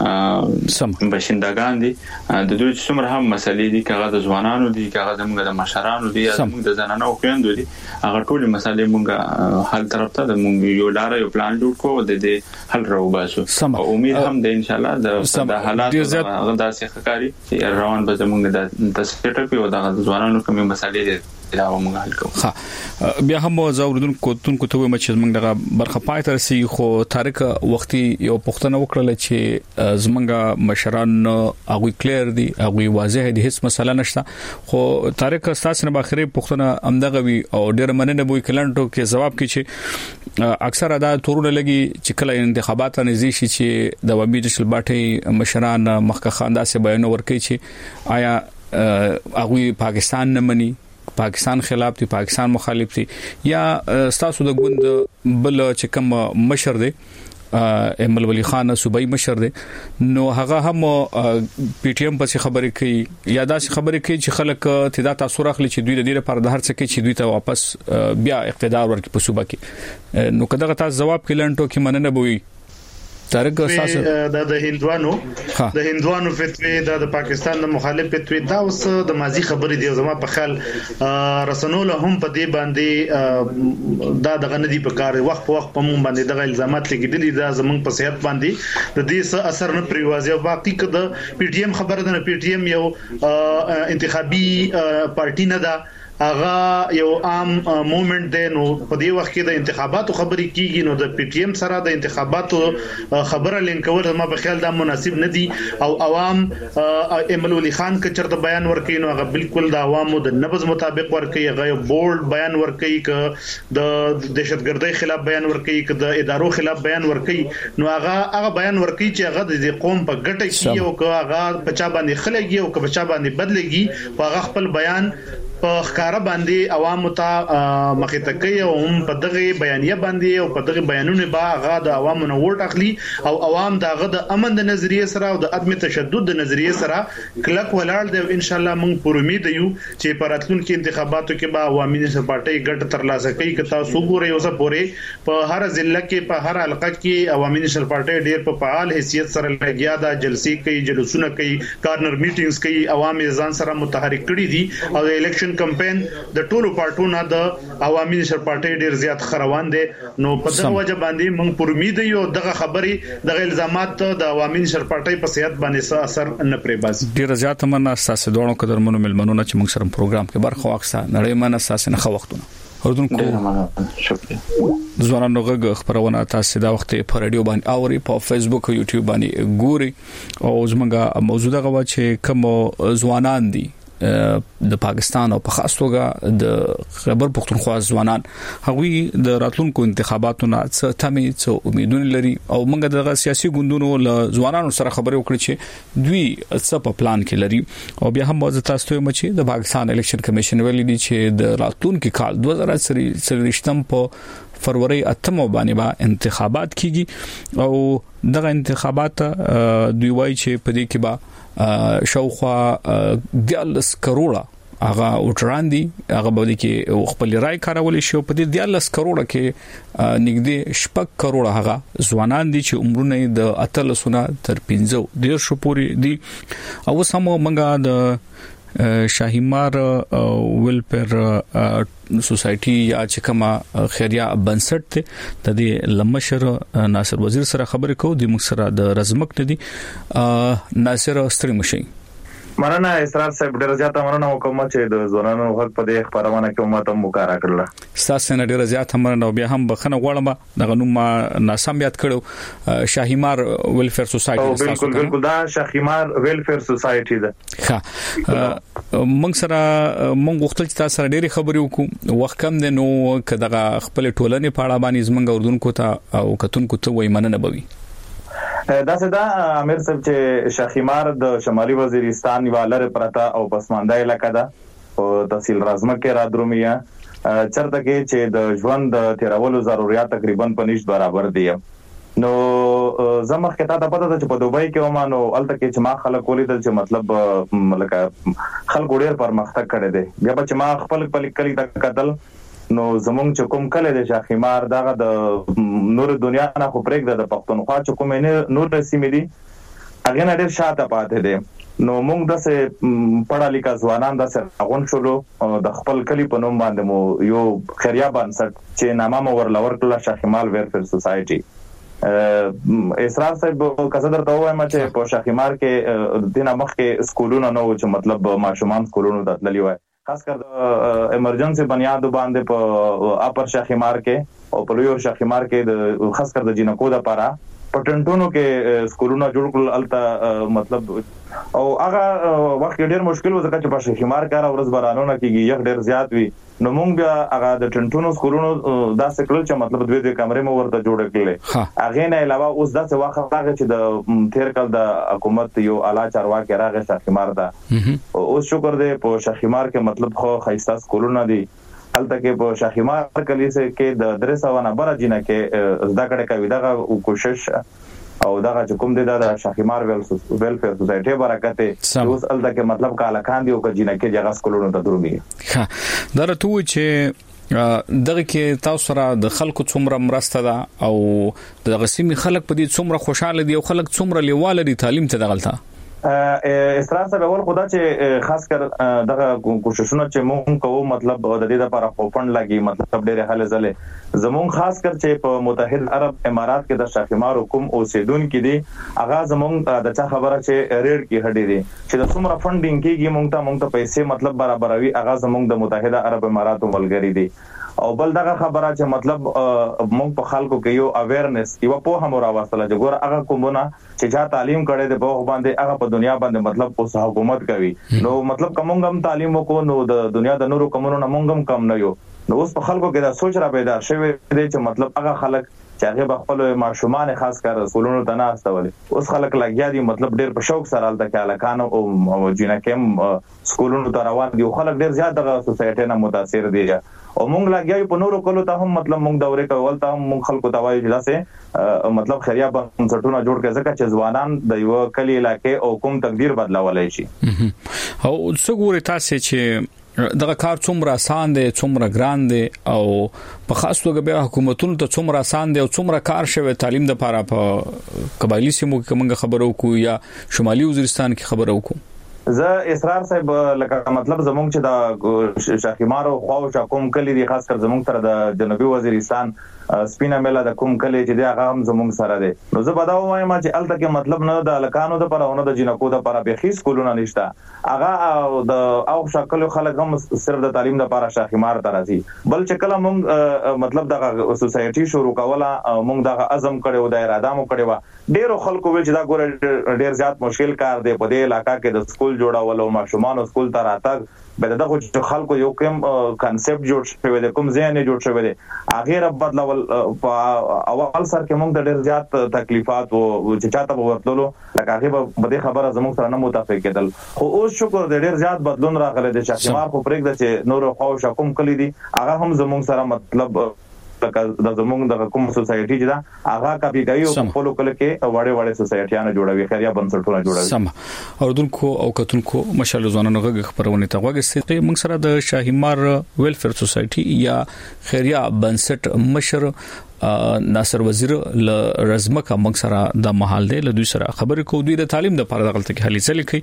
باشندگان دي د دوی څومره هم مسلې دي کغه د ځوانانو دي کغه زموږ د مشرانو دي یا زموږ د زنانو خويندو دي هغه ټول مسلې موږ حل طرف ته د موږ یو لار یو پلان جوړ کوو د دې حل راو باسو او امید هم د ان شاء الله د حالات هغه داسې ښکاری چې روان به زموږ د سټاپ یو د ځوانانو کومه مسلې دي دا موږ حل کوو بیا هم زوردون کوتونکو ته مچ موږ دغه برخه پای تر سي خو تاریخ وختي یو پښتنه وکړل چې زمونږه مشران هغه کلیر دي هغه واضح دي هیڅ مسله نشته خو تاریخ تاسو نه باخري پښتنه امدغه وی او ډیر مننه بوې کلنټو کې جواب کې چې اکثر ادا تورونه لګي چې کله انتخابات نږدې شي چې د وبې نشل باټي مشران مخکخه خاندا سه بیان ورکړي چې آیا هغه پاکستان نه مني پاکستان خلاف دي پاکستان مخالف دي یا تاسو د ګوند بل چې کوم مشر دي امل ولی خان صوبای مشر دي نو هغه هم پی ټی ایم په خبرې کوي یا دا خبرې کوي چې خلک تدا تاسو راخلي چې دوی د دې لپاره د هر څه کې چې دوی ته واپس بیا اقتدار ورکړي په صوبه کې نو کله تاسو جواب کلنټو کې مننه بوي تارک اساس د هندوانو فتوی د پاکستان د مخالف فتوی دا اوس د ماضی خبرې دی زما په خیال رسنول هم په دې باندې دا دغه ندی په کار وخت په وخت په مون باندې دغه الزامات لګیدلې دا زمونږ په صحت باندې د دې څه اثر نه پریوازي او باقي کده پی ټی ایم خبره ده پی ټی ایم یو انتخابي پارټي نه ده هغه یو عام موومېنټ دی نو په دې وخت کې د انتخاباتو خبرې کیږي نو د پی ټی ایم سره د انتخاباتو خبره لینکول ما په خیال دا مناسب نه دي او عوام امل ولی خان ک چرته بیان ورکړي نو هغه بالکل د عوامو د نبض مطابق ورکړي هغه یو بولډ بیان ورکړي ک د دهشتګردۍ خلاف بیان ورکړي ک د ادارو خلاف بیان ورکړي نو هغه بیان ورکړي چې هغه د قوم په ګټه کې او ک هغه بچا باندې خلګي او ک بچا باندې بدلېږي او هغه خپل بیان په ښکارا باندې عوام ته مخې ته کوي او هم په دغه بیانیه باندې او په دغه بیانونه با هغه د عوامو نه ووټ اخلي او عوام دغه د امن د نظریه سره او د عدم تشدد د نظریه سره کلک ولاړ دی ان شاء الله موږ پر امید یو چې په راتلونکو انتخاباتو کې به عوامي نسل پارټي ګټ ترلاسه کوي که تاسو ګورئ اوسه پورې په هر ضلع کې په هر حلقه کې عوامي نسل پارټي ډېر په فعال حیثیت سره لګیا ده جلسې کوي جلوسونه کوي کارنر میټینګز کوي عوامي ځان سره متحرک کړي دي او د الیکشن کمپاین د ټولو پارټونو د عوامي نشر پارټي ډیر زیات خروان دي نو په دغه وجه باندې موږ پر امید یو دغه خبري دغه الزامات د عوامي نشر پارټي په صحت باندې اثر نه پرې باسي ډیر زیات مننه تاسو دوه قدرمنو ملمنونه چې موږ سره پروګرام کې برخه واخسته نړۍ مننه تاسو نه وختونه اردوونکو شکریہ ځوانانو غږ خبرونه تاسو دا وخت په رادیو باندې اوري په فیسبوک او یوټیوب باندې ګوري او زمونږه موضوع دغه چې کوم ځوانان دي د پاکستان او په خاص توګه د خیبر پختونخوا ځوانان هغوی د راتلونکو انتخاباتو نه څه تمې څه امیدونه لري او موږ د سیاسي ګوندونو له ځوانانو سره خبرې وکړې چې دوی څه په پلان کې لري او بیا هم موږ تاسو ته مچ د پاکستان الیکشن کمیشن ویلي دي چې د راتلونکو کال 2023 په فروری 8 باندې با انتخابات کیږي او دغه انتخابات دوی وایي چې په دې کې با شاوخوا 10 کروڑه هغه وټراندي هغه باندې کې خپل رائے کارول شي په دې 10 کروڑه کې نږدې 6 کروڑه هغه ځوانان دي چې عمرونه د 18 تر 15 شو پوري دي او سم منګه د شاهیمار ویلفیر سوسایټي یا چې کومه خیریه بنسټ ته د دې لمشر ناصر وزیر سره خبرې کوو د موږ سره د رزمک ندي ناصر استری مشي مننه اسرار صاحب ډیر زیاته مننه وکم چې د ځوانانو حق په دې خبرونه کې ماته مقرره کړل. تاسو نه ډیر زیاته مننه بیا هم بخنه غواړم دغه نوم ناسم یاد کړو شاهیمار ویلفیر سوسایټي. بالکل دا شاهیمار ویلفیر سوسایټي ده. ښه موږ سره موږ غوښتل چې تاسو سره ډېری خبرې وکړو وخت کم دی نو کداغه خپل ټولنې په اړه باندې زمونږ اردوونکو ته او کتونکو ته وای مننه بوي. دا سدا امیر صاحب چې شاهیمار د شمالي وزیرستان یو لاره پرتا او پسمانده علاقہ ده او تحصیل رازمه کې را درومیا چرته کې چې د ژوند تیرولو ضرورت تقریبا په نشټ برابر دي. نو زموږ کې تا پته ده چې په دوبۍ کې ومانو الته کې چې ما خلک ولیدل چې مطلب ملکه خلک ډېر پرمختګ کړي دي. بیا چې ما خپل کلی ته کتل نو زمونږ چې کوم کله د شاهیمار دغه د نور دنیا نه خو پرېږده د پښتونخوا چې کوم نه نور سیمې دي هغه نه ډېر شاته پاتې دي. نو موږ د څه پړه لیکا ځوانان د سره غون شولو د خپل کلی په نوم باندې مو یو خیریه بنسټ چې نامه مو ورلور کړل شاهیمار ویلفیر سوسایټي. اسرار صاحب کسه درته وایم چې په شاهیمار کې دینه مخ کې سکولونه نو چې مطلب ماشومان سکولونو ته تللی وای خاص کر ایمرجنسي بنیادو باندې په اپر شاهیمار کې او په لوی شاهیمار کې د خاص کر د جنکو د لپاره پټنټونو کې سکولونه جوړ کړل الته مطلب او هغه وخت ډیر مشکل و ځکه چې په شاهیمار کار ورځ بارانونه کېږي یو ډیر زیات وي. نو موږ بیا هغه د ټنټونو سکولونو داسې کړل چې مطلب دوی د کمرې مو ورته جوړ کړل. هغه نه علاوه اوس داسې وخت راغی چې د تیر کال د حکومت یو اعلی چارواکي راغی شاهیمار ته اوس شکر دې په شاهیمار کې مطلب خو خیستا سکولونه دي الته کې په شاهیمار کلی کې د 300 نه بره جنہ کې زده کړه کوي دغه کوشش او دغه کوم د شاهیمار ویلفیر سوسایټي برکت اوس الته کې مطلب کالاکان دی او جنہ کې جګه سکولونو ته درومي. ها درته و چې دغه کې تاسو سره د خلکو څومره مرسته ده او دغه سیمې خلک په دې څومره خوشاله دي او خلک څومره لیواله دي تعلیم ته دغلطه. اسرار صاحب اول خدا چې خاص کر دغه کوششونه چې مونږ کوو مطلب د دې لپاره خوپن لګي مطلب ډېر حل زله زمونږ خاص کر چې په متحد عرب امارات کې د شاهیمار حکومت اوسیدونکو دي هغه زمونږ د چا خبره چې ریډ کې هډې دي چې د څومره فندینګ کېږي مونږ ته پیسې مطلب برابروي هغه زمونږ د متحد عرب اماراتو ملګری دي. او بل دغه خبره چې مطلب موږ په خلکو کې یو اویرنس یو په هم راوستله چې ګور هغه کومونه چې چا تعلیم کړي د په باندې هغه په دنیا باندې مطلب اوس حکومت کوي نو مطلب کومه هم تعلیم وکړو نو د دنیا د نورو کومونو نه موږ هم کم نه یو. نو اوس په خلکو کې دا سوچ را پیدا شوی دی چې مطلب هغه خلک چې هغه خپل ماشومان خاص کر سکولونو ته نه استول اوس خلک لګیا دي مطلب ډیر په شوق سره الته کې الکان او جنکم سکولونو ته روان دي خلک ډیر زیات د سوسایټي نه متاثر دي او مونږ لګیاو په نورو کولو ته هم مطلب مونږ دورې کول ته هم مونږ خلکو ته وایي چې داسې مطلب خیریه بنسټونه جوړ کړي ځکه چې ځوانان د یو کلی علاقې او کوم تقدیر بدلولای شي. او څو ګوري تاسو چې دغه کار څومره آسان دی څومره ګران دی او په خاص توګه به حکومتونو ته څومره آسان دی او څومره کار شوی تعلیم د لپاره په قبایلی سیمو کې موږ خبرو کو یا شمالي وزیرستان کې خبرو کو. زه اسرار صاحب لکه مطلب زمونږ چې د شاهیمار او خواو کوم کلی دي خاص کر زمونږ تر د جنوبي وزیرستان سپینا میلا د کوم کلی چې دی هغه هم زمونږ سره دی. نو زه به دا وایم چې الته کې مطلب نه د الکانو د پرونه د جنکو د پر به خیس کولونه نشته هغه د او شکل خلک هم صرف د تعلیم لپاره شاهیمار ته راځي بل چې کله مونږ مطلب د سوسایټي شروع کوله مونږ د عزم کړو د اراده مو کړو ډیرو خلکو ویل چې دا ګور ډیر زیات مشکل کار دی په دې علاقې کې د سکول جوړول او ماشومان سکول ته راتګ به دغه خلکو یو کوم کانسپټ جوړ شوی دی کوم ځای نه جوړ شوی دی هغه بدلول اول سر کې موږ د ډیر زیات تکلیفات او چې چاته ورتلو لکه هغه به د خبره زموږ سره نه متفق کېدل خو اوس شکر د ډیر زیات بدلون راغلی دی شاهیمار خو پرېږده چې نور خو شکم کلی دي هغه هم زموږ سره مطلب د زمونږ د کوم سوسایټي چې دا هغه کاپی کوي او په لوکل کې وړه سوسایټیانه جوړوي خیریه بنسټونه جوړوي. سم اوردونکو او کتونکو مشال ځوانانو غږ خبرونه ته وګورئ موږ سره د شاهیمار ویلفیر سوسایټي یا خیریه بنسټ مشر ناصر وزیر ل رزمکه موږ سره د محل دی له دوی سره خبرې کوو دوی د تعلیم د لپاره دغلت کې هلي ځل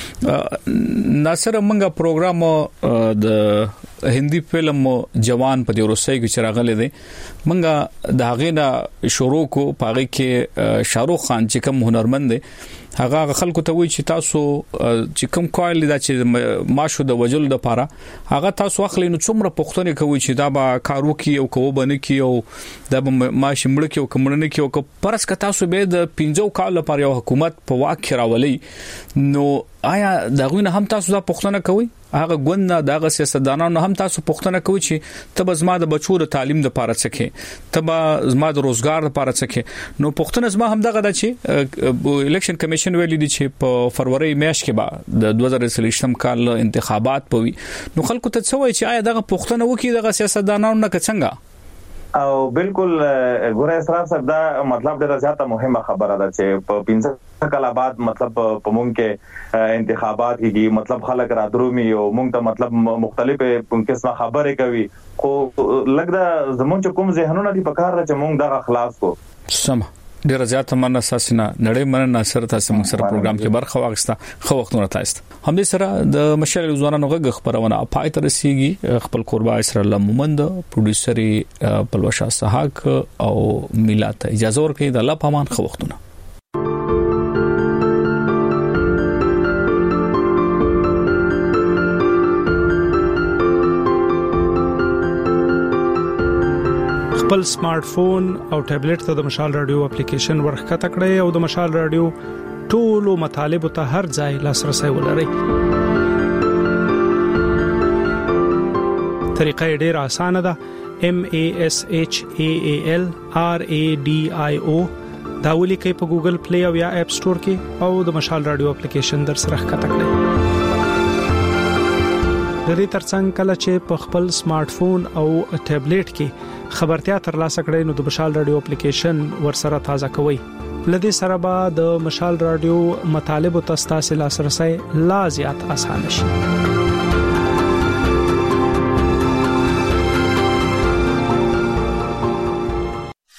کوي. ناصر موږ پروګرام د هندي فلم جوان په دیوروسای کې چراغله دي موږ د هغه نه شروع کو پاره کې شاروخ خان چې کوم هنرمند دی هغه خلکو ته وایي چې تاسو چې کوم کوایل دا چې ماشو د وجل د پاره هغه تاسو اخلي نو څومره پښتنه کوي چې دا به کارو کې او کوو بنه کې او دا به ماشي مړ کې او کومړنه کې او پرس ک تاسو به د 15 کال لپاره یو حکومت په واک کې راولي نو آیا دا غوینه هم تاسو دا پښتنه کوي هغه ګوند دغه سیاستدانانو هم تاسو پښتنه کوي چې تب زما د بچو د تعلیم د پاره څخه تب زما د روزګار د پاره څخه نو پښتنه زما هم دغه د چې الیکشن کمیشن ویلي دي چې په فروری میاشت کې به د 2023 کال انتخابات پوي نو خلکو ته څه وایي چې آیا دغه پښتنه وکي دغه سیاستدانانو نه څنګه او بالکل ګوره اسراف صاحب دا مطلب ډیره زیاته مهمه خبره ده چې په 15 کال بعد مطلب په مونږ کې انتخابات کیږي مطلب خلک را درومي او مونږ ته مطلب مختلفه قسمه خبرې کوي خو لګدا زمونږ کوم ذهنونه دي په کار چې مونږ دغه خلاص کو سم ډیر زیات مننه اساسنه نړۍ مننه سره تاسو موږ سره پروګرام کې برخه واغسته خو وختونه تاسو هم دې سره د مشال ځوانانو غږ خبرونه پای تر رسیدي خپل قربا اسر الله مومند پروډوسري پلوشا سحاق او میلات اجازه ورکړي د الله پامان خو وختونه خپل سمارټ فون او ټابلیټ ته د مشال رادیو اپلیکیشن ورخکته کړئ او د مشال رادیو ټولو مطالب ته هر ځای لاسرسي ولرئ. طریقه ډیره اسانه ده. MASHAAL RADIO دا ولیکئ په ګوګل پلی او یا اپ سٹور کې او د مشال رادیو اپلیکیشن در سره ښکته کړئ. د دې ترڅنګ کله چې په خپل سمارټ فون او ټابلیټ کې خبرتیا ترلاسه کړئ نو د مشال رادیو اپلیکیشن ورسره تازه کوئ. لدې سره به د مشال رادیو مطالب او تاسو لاسرسي لا زیات اسانه شي.